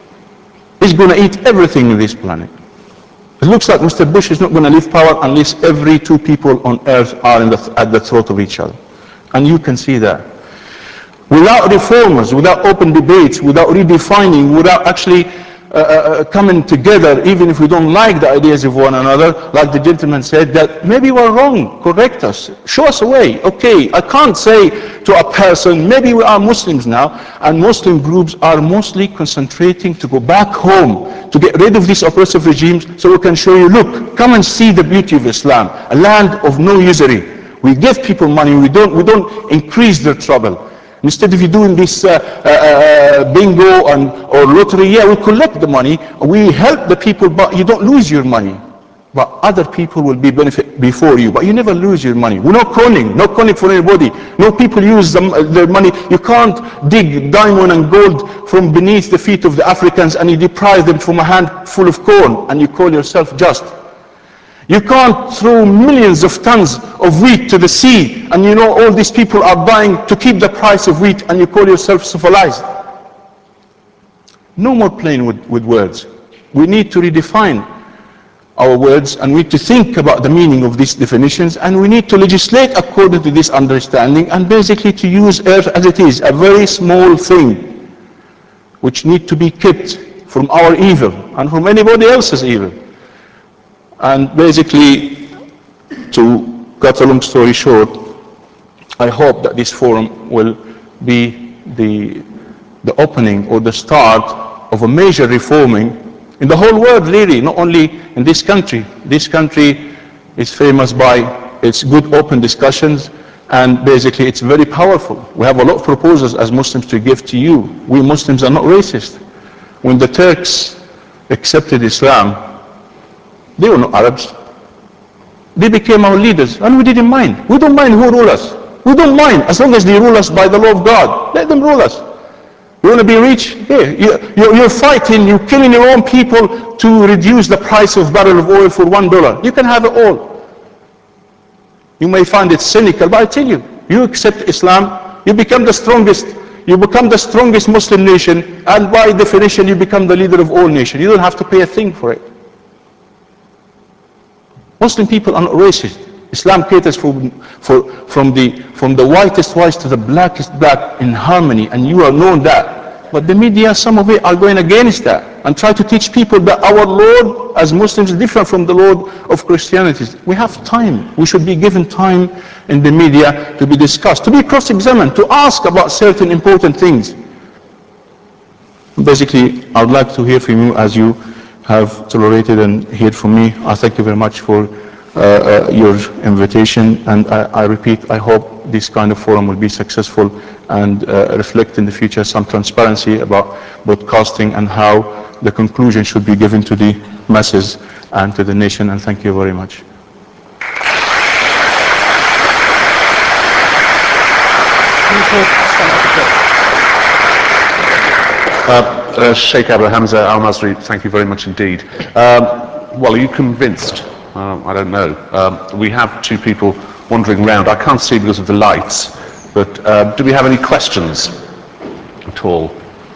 It's going to eat everything in this planet. It looks like Mister Bush is not going to leave power unless every two people on earth are in the, at the throat of each other. And you can see that. Without reformers, without open debates, without redefining, without actually Uh, uh, coming together, even if we don't like the ideas of one another, like the gentleman said, that maybe we're wrong, correct us, show us a way. Okay, I can't say to a person, maybe we are Muslims now, and Muslim groups are mostly concentrating to go back home, to get rid of these oppressive regimes, so we can show you, look, come and see the beauty of Islam, a land of no usury. We give people money, we don't, we don't increase their trouble. Instead of you doing this uh, uh, bingo and, or lottery, yeah, we collect the money, we help the people, but you don't lose your money. But other people will be benefit before you, but you never lose your money. We're not conning, not conning for anybody. No people use them, uh, their money. You can't dig diamond and gold from beneath the feet of the Africans and you deprive them from a handful of corn and you call yourself just. You can't throw millions of tons of wheat to the sea and you know all these people are buying to keep the price of wheat and you call yourself civilized. No more playing with, with words. We need to redefine our words and we need to think about the meaning of these definitions and we need to legislate according to this understanding and basically to use earth as it is, a very small thing which need to be kept from our evil and from anybody else's evil. And basically, to cut a long story short, I hope that this forum will be the, the opening or the start of a major reforming in the whole world, really, not only in this country. This country is famous by its good open discussions, and basically it's very powerful. We have a lot of proposals as Muslims to give to you. We Muslims are not racist. When the Turks accepted Islam, they were not Arabs. They became our leaders, and we didn't mind. We don't mind who rule us. We don't mind, as long as they rule us by the law of God. Let them rule us. You want to be rich? Yeah. You're, you're fighting, you're killing your own people to reduce the price of barrel of oil for one dollar. You can have it all. You may find it cynical, but I tell you, you accept Islam, you become the strongest, you become the strongest Muslim nation, and by definition, you become the leader of all nations. You don't have to pay a thing for it. Muslim people are not racist. Islam caters for, for, from, the, from the whitest whites to the blackest black in harmony, and you are known that. But the media, some of it are going against that and try to teach people that our Lord as Muslims is different from the Lord of Christianity. We have time. We should be given time in the media to be discussed, to be cross-examined, to ask about certain important things. Basically, I would like to hear from you as you have tolerated and heard from me. I thank you very much for uh, uh, your invitation, and I, I repeat, I hope this kind of forum will be successful and uh, reflect in the future some transparency about broadcasting and how the conclusion should be given to the masses and to the nation, and thank you very much. Uh, uh, Sheikh Abu Hamza Al-Masri, thank you very much indeed. Um, well, are you convinced? Uh, I don't know. Um, we have two people wandering around. I can't see because of the lights, but uh, do we have any questions at all?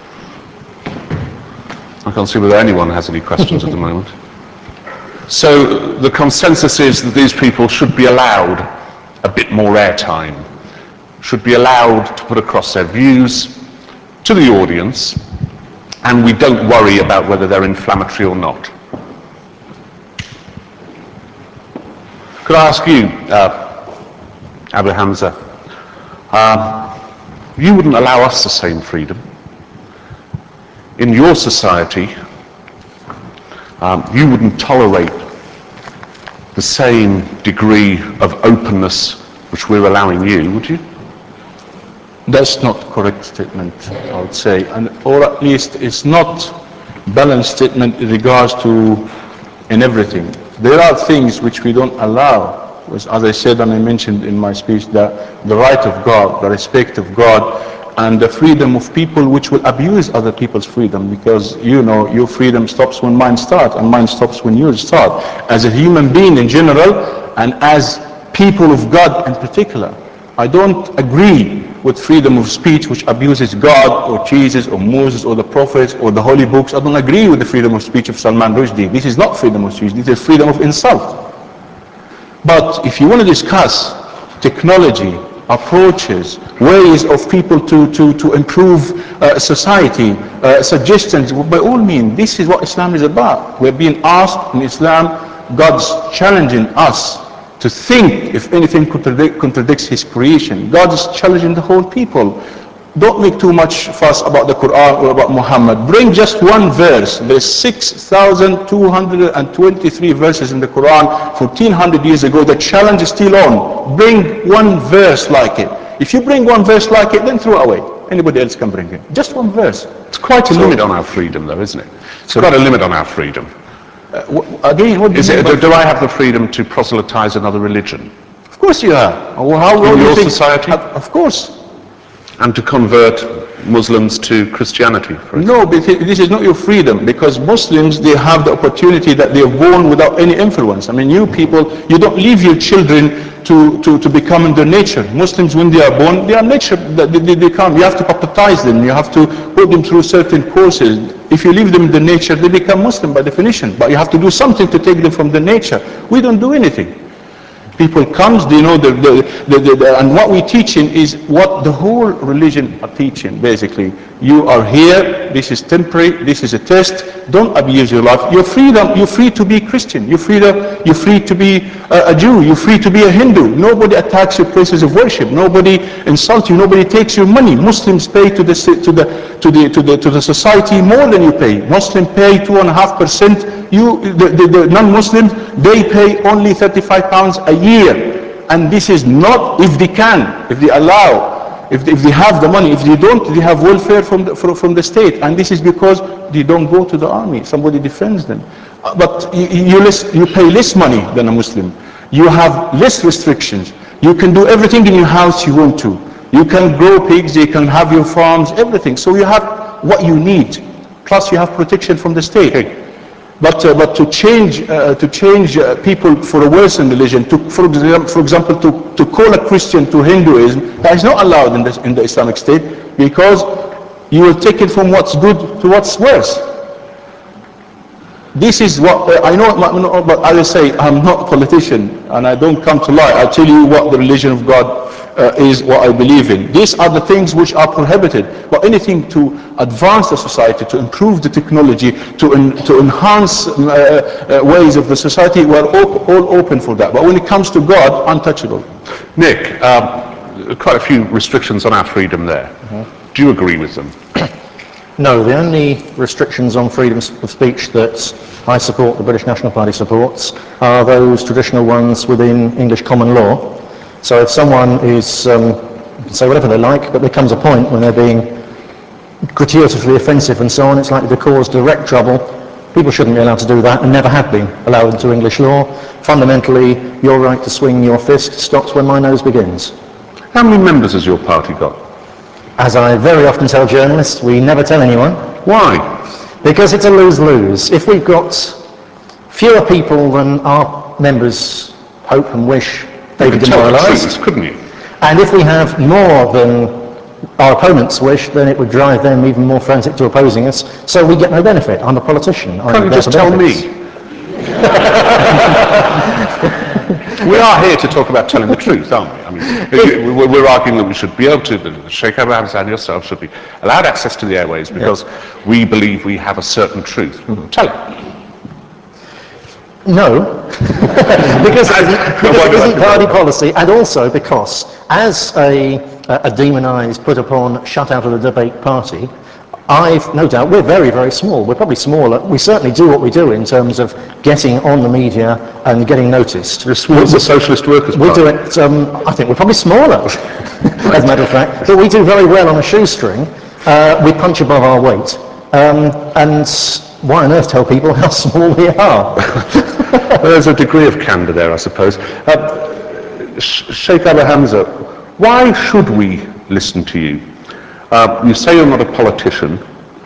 I can't see whether anyone has any questions at the moment. So the consensus is that these people should be allowed a bit more airtime, should be allowed to put across their views to the audience, and we don't worry about whether they're inflammatory or not. Could I ask you, uh, Abu Hamza, um, you wouldn't allow us the same freedom. In your society, um, you wouldn't tolerate the same degree of openness which we're allowing you, would you? That's not a correct statement, I would say, and or at least it's not a balanced statement in regards to in everything. There are things which we don't allow, as I said and I mentioned in my speech, that the right of God, the respect of God, and the freedom of people which will abuse other people's freedom, because you know your freedom stops when mine starts, and mine stops when yours start. As a human being in general, and as people of God in particular, I don't agree with freedom of speech which abuses God or Jesus or Moses or the prophets or the holy books. I don't agree with the freedom of speech of Salman Rushdie. This is not freedom of speech, this is freedom of insult. But if you want to discuss technology, approaches, ways of people to, to, to improve uh, society, uh, suggestions, by all means, this is what Islam is about. We're being asked in Islam, God's challenging us to think if anything contradic contradicts his creation. God is challenging the whole people. Don't make too much fuss about the Quran or about Muhammad. Bring just one verse. There's six thousand two hundred twenty-three verses in the Quran fourteen hundred years ago. The challenge is still on. Bring one verse like it. If you bring one verse like it, then throw it away. Anybody else can bring it. Just one verse. It's quite a So, limit on our freedom, though, isn't it? It's quite a limit on our freedom. Uh, again, what do Is you it, mean do, do I have the freedom to proselytize another religion? Of course you are. Well, how, In how do you your think- society? Uh, of course. And to convert Muslims to Christianity, for example? No, but this is not your freedom, because Muslims, they have the opportunity that they are born without any influence. I mean, you people, you don't leave your children to, to, to become in their nature. Muslims, when they are born, they are nature, they, they, they come. You have to baptize them, you have to put them through certain courses. If you leave them in the nature, they become Muslim by definition, but you have to do something to take them from the nature. We don't do anything. People comes, they know the, the, the, the, the, and what we're teaching is what the whole religion are teaching, basically. You are here, this is temporary, this is a test, don't abuse your life. You're freedom, you're free to be Christian, you're free to, you're free to be a, a Jew, you're free to be a Hindu. Nobody attacks your places of worship, nobody insults you, nobody takes your money. Muslims pay to the, to the, to the, to the, to the society more than you pay. Muslims pay two and a half percent. You, the, the, the non-Muslims, they pay only thirty-five pounds a year. And this is not, if they can, if they allow, if they, if they have the money. If they don't, they have welfare from the, from, from the state. And this is because they don't go to the army. Somebody defends them. But you, you, less, you pay less money than a Muslim. You have less restrictions. You can do everything in your house you want to. You can grow pigs, you can have your farms, everything. So you have what you need. Plus you have protection from the state. Okay. But, uh, but to change, uh, to change uh, people for a Western religion, to, for, example, for example, to, to call a Christian to Hinduism, that is not allowed in, this, in the Islamic State, because you will take it from what's good to what's worse. This is what, uh, I know, but I will say, I'm not a politician, and I don't come to lie. I tell you what the religion of God uh, is, what I believe in. These are the things which are prohibited. But anything to advance the society, to improve the technology, to, en to enhance uh, uh, ways of the society, we're op all open for that. But when it comes to God, untouchable. Nick, um, quite a few restrictions on our freedom there. Mm-hmm. Do you agree with them? No, the only restrictions on freedom of speech that I support, the British National Party supports, are those traditional ones within English common law. So if someone is, um, you can say whatever they like, but there comes a point when they're being gratuitously offensive and so on, it's likely to cause direct trouble. People shouldn't be allowed to do that and never have been allowed into English law. Fundamentally, your right to swing your fist stops when my nose begins. How many members has your party got? As I very often tell journalists, we never tell anyone. Why? Because it's a lose-lose. If we've got fewer people than our members hope and wish they be demoralised, couldn't you? And if we have more than our opponents wish, then it would drive them even more frantic to opposing us, so we get no benefit. I'm a politician. Can't you just tell me? We are here to talk about telling the truth, aren't we? I mean, we're arguing that we should be able to, Sheikh Abu Hamza and yourself should be allowed access to the airways because yeah. we believe we have a certain truth. Mm-hmm. Tell it. No, because, it isn't, because it isn't party policy, and also because as a, a demonised, put upon, shut out of the debate party, I've no doubt, we're very, very small. We're probably smaller. We certainly do what we do in terms of getting on the media and getting noticed. You're small as a Socialist Workers' Party. We do it, um, I think we're probably smaller, as a matter of fact. But we do very well on a shoestring. Uh, we punch above our weight. Um, and why on earth tell people how small we are? Well, there's a degree of candour there, I suppose. Uh, Sheikh Abu Hamza, why should we listen to you? Uh, you say you're not a politician.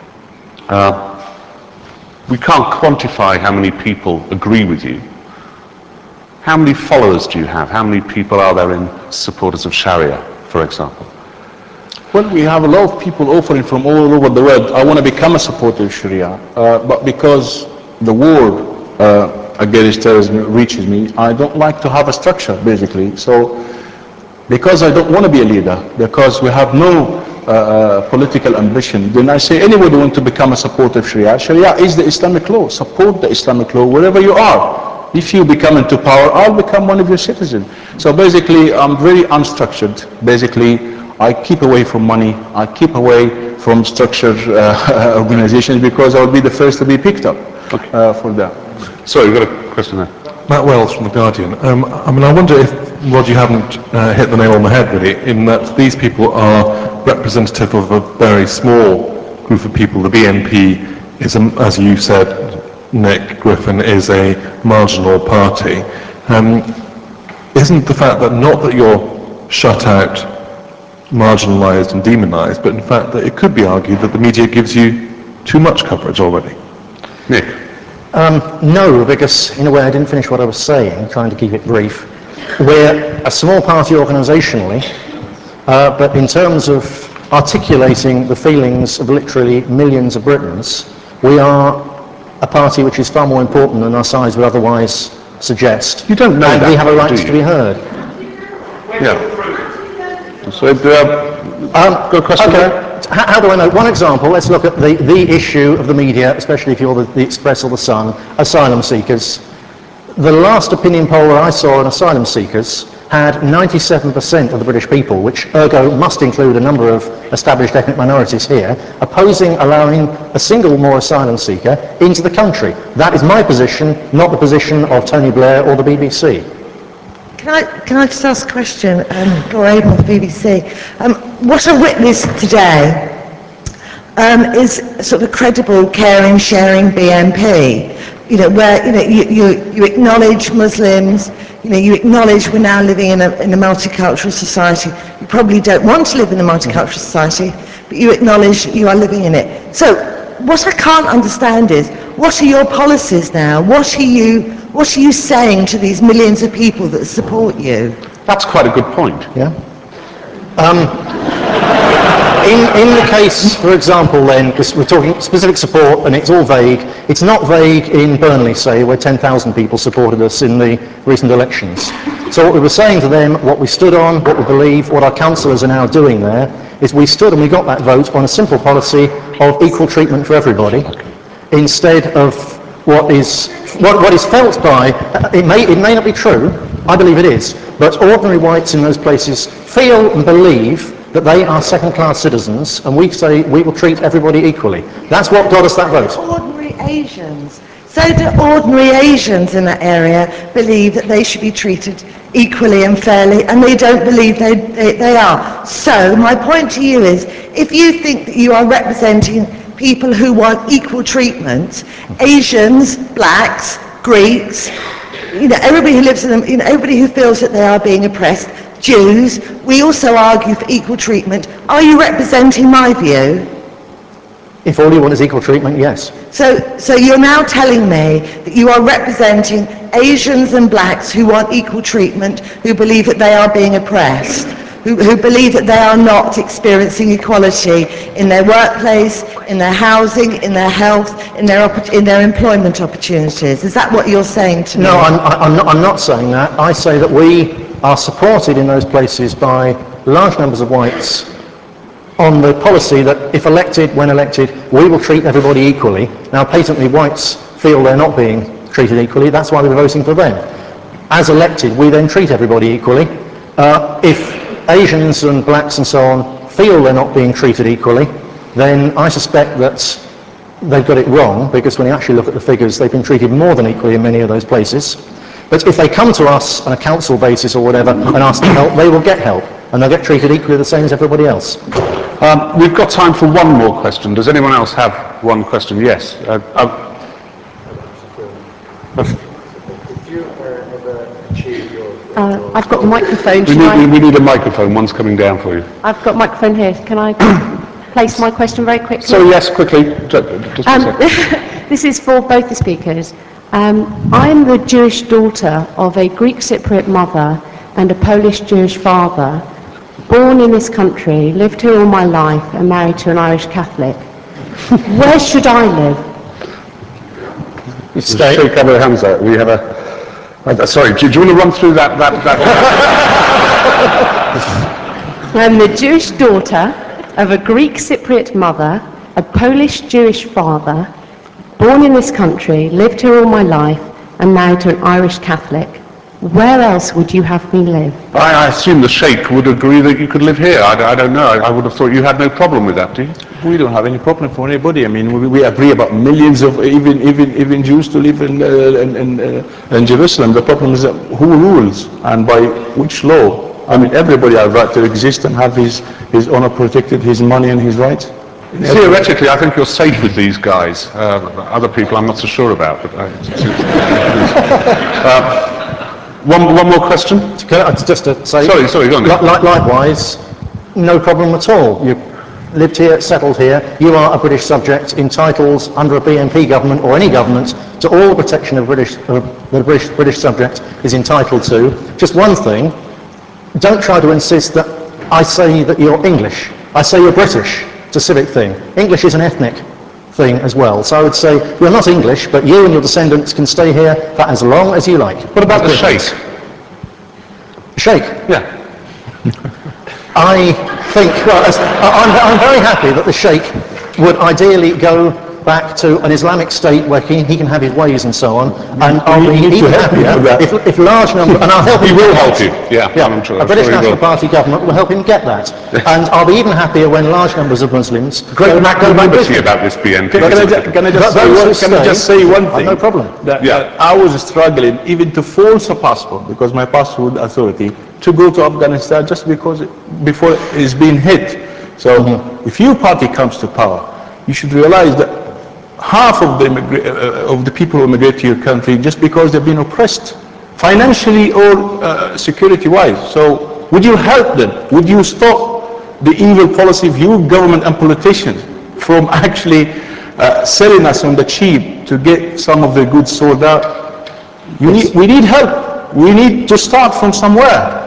Uh, we can't quantify how many people agree with you. How many followers do you have? How many people are there in supporters of Sharia, for example? Well, we have a lot of people offering from all over the world. I want to become a supporter of Sharia, uh, but because the war uh, against terrorism reaches me, I don't like to have a structure, basically. So, because I don't want to be a leader, because we have no Uh, political ambition, then I say anybody want to become a supporter of Sharia. Sharia is the Islamic law. Support the Islamic law wherever you are. If you become into power, I'll become one of your citizens. So basically, I'm very unstructured. Basically, I keep away from money. I keep away from structured uh, organizations because I will be the first to be picked up okay. uh, for that. So you've got a question there. Matt Wells from The Guardian. Um, I mean, I wonder if, Rod, you haven't uh, hit the nail on the head, really, in that these people are representative of a very small group of people. The B N P is, a, as you said, Nick Griffin, is a marginal party. Um, isn't the fact that not that you're shut out, marginalised and demonised, but in fact that it could be argued that the media gives you too much coverage already? Nick? Um, no, because in a way I didn't finish what I was saying, trying to keep it brief. We're a small party organisationally, uh, but in terms of articulating the feelings of literally millions of Britons, we are a party which is far more important than our size would otherwise suggest. You don't know and that, we have a right do you? to be heard. Yeah. So, uh, Um, Good question. Okay. How, how do I know? One example, let's look at the, the issue of the media, especially if you're the, the Express or the Sun, asylum seekers. The last opinion poll that I saw on asylum seekers had ninety-seven percent of the British people, which ergo must include a number of established ethnic minorities here, opposing allowing a single more asylum seeker into the country. That is my position, not the position of Tony Blair or the B B C. Can I, can I just ask a question, um, Laura Abel, the B B C? Um, what I witnessed today um, is sort of a credible, caring, sharing B N P. You know, where you know you, you, you acknowledge Muslims. You know, you acknowledge we're now living in a, in a multicultural society. You probably don't want to live in a multicultural society, but you acknowledge you are living in it. So, what I can't understand is, what are your policies now? What are you What are you saying to these millions of people that support you? that's quite a good point. Yeah. Um, in, in the case, for example, then, because we're talking specific support and it's all vague, it's not vague in Burnley, say, where ten thousand people supported us in the recent elections. So what we were saying to them, what we stood on, what we believe, what our councillors are now doing there, is we stood and we got that vote on a simple policy of equal treatment for everybody, instead of what is what, what is felt by, it may, it may not be true, I believe it is, but ordinary whites in those places feel and believe that they are second-class citizens, and we say we will treat everybody equally. That's what got us that vote. Ordinary Asians. So do ordinary Asians in that area believe that they should be treated equally and fairly, and they don't believe they, they, they are. So my point to you is, if you think that you are representing people who want equal treatment, Asians, blacks, Greeks, you know, everybody who lives in them, you know, everybody who feels that they are being oppressed, Jews, we also argue for equal treatment. Are you representing my view? If all you want is equal treatment, yes. So, so you're now telling me that you are representing Asians and blacks who want equal treatment, who believe that they are being oppressed, who, who believe that they are not experiencing equality in their workplace, in their housing, in their health, in their, opp- in their employment opportunities. Is that what you're saying to me? No, I'm, I'm, not, I'm not saying that. I say that we are supported in those places by large numbers of whites on the policy that if elected, when elected, we will treat everybody equally. Now, patently, whites feel they're not being treated equally. That's why we're voting for them. As elected, we then treat everybody equally. Uh, if Asians and blacks and so on feel they're not being treated equally, then I suspect that they've got it wrong, because when you actually look at the figures, they've been treated more than equally in many of those places. But if they come to us on a council basis or whatever and ask for help, they will get help, and they'll get treated equally the same as everybody else. Um, we've got time for one more question. Does anyone else have one question? Yes. Uh, uh, Uh, I've got the microphone. we, Should need, I? we need a microphone. One's coming down for you. I've got microphone here. Can I place my question very quickly? So yes, quickly. Ju- Just a Um, second. this is for both the speakers. Um, I'm the Jewish daughter of a Greek Cypriot mother and a Polish Jewish father, born in this country, lived here all my life, and married to an Irish Catholic. Where should I live? Sheikh Abu Hamza, we have a... Uh, sorry, do, do you want to run through that? that, that? I'm the Jewish daughter of a Greek Cypriot mother, a Polish Jewish father, born in this country, lived here all my life, and married to an Irish Catholic. Where else would you have me live? I, I assume the Sheikh would agree that you could live here. I, I don't know. I, I would have thought you had no problem with that, do you? We don't have any problem for anybody. I mean, we, we agree about millions of even even even Jews to live in uh, in, in, uh, in Jerusalem. The problem is that who rules and by which law? I mean, everybody has right to exist and have his his honor protected, his money and his rights. Theoretically, I think you're safe with these guys. Uh, other people, I'm not so sure about. But I, uh, one, one more question. Can I- Just to say, Sorry, sorry, go on. li- li- likewise, no problem at all. You lived here, settled here, you are a British subject, entitled under a B N P government or any government to all the protection of British, uh, the British, British subject is entitled to. Just one thing, don't try to insist that I say that you're English. I say you're British. It's a civic thing. English is an ethnic thing as well. So I would say, you're not English, but you and your descendants can stay here for as long as you like. What about the Sheikh? Sheikh? Yeah. I think, well, as, I'm, I'm very happy that the Sheikh would ideally go back to an Islamic state where he, he can have his ways and so on, and I'll be even happier if, if large number, and I'll help He him will get help that. you, yeah. Yeah, I'm sure, a I'm British sure he National will. Party government will help him get that. And I'll be even happier when large numbers of Muslims Great go, go back magnanimity with him. about this B N P. Can, I, ju- can I just, say, Those one, who can I just stay, say one I've thing? no problem. That, Yeah. that I was struggling even to force a passport, because my passport authority, to go to Afghanistan just because it, before it's been hit. So Mm-hmm. if your party comes to power, you should realize that half of the, immigra- uh, of the people who immigrate to your country just because they've been oppressed, financially or uh, security-wise. So would you help them? Would you stop the evil policy of your government and politicians from actually uh, selling us on the cheap to get some of the goods sold out? You need, we need help. We need to start from somewhere.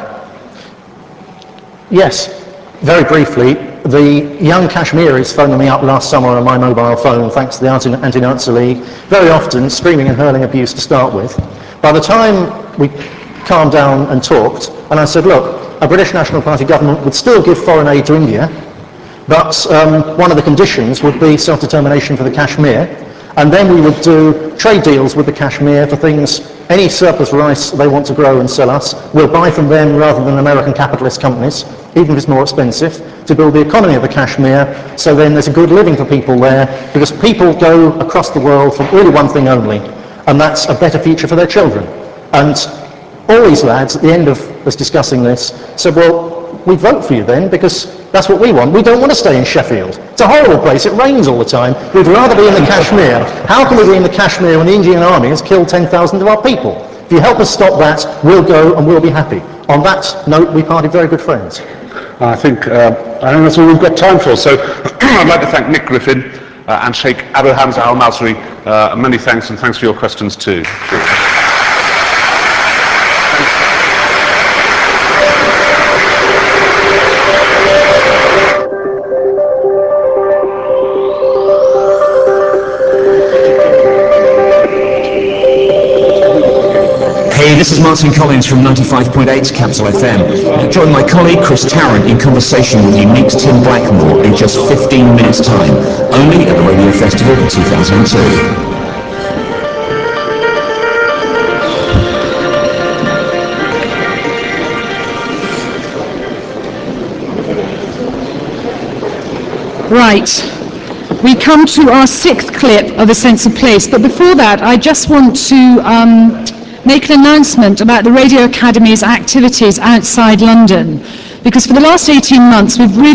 Yes, very briefly, the young Kashmiris phoning me up last summer on my mobile phone, thanks to the Anti- Anti-Nazi League, very often screaming and hurling abuse to start with. By the time we calmed down and talked, and I said, look, a British National Party government would still give foreign aid to India, but um, one of the conditions would be self-determination for the Kashmir, and then we would do trade deals with the Kashmir for things, any surplus rice they want to grow and sell us, we'll buy from them rather than American capitalist companies, even if it's more expensive, to build the economy of the Kashmir, so then there's a good living for people there, because people go across the world for really one thing only, and that's a better future for their children. And all these lads, at the end of us discussing this, said, well, we vote for you then, because that's what we want. We don't want to stay in Sheffield. It's a horrible place. It rains all the time. We'd rather be in the Kashmir. How can we be in the Kashmir when the Indian army has killed ten thousand of our people? If you help us stop that, we'll go and we'll be happy. On that note, we parted very good friends. I think, uh, I think that's all we've got time for. So I'd like to thank Nick Griffin uh, and Sheikh Abu Hamza Al Masri. Uh, many thanks, and thanks for your questions too. Hey, this is Martin Collins from ninety-five point eight Capital F M. Join my colleague Chris Tarrant in conversation with unique Tim Blackmore in just fifteen minutes' time, only at the Radio Festival two thousand two. Right. We come to our sixth clip of A Sense of Place, but before that I just want to um, make an announcement about the Radio Academy's activities outside London, because for the last eighteen months we've really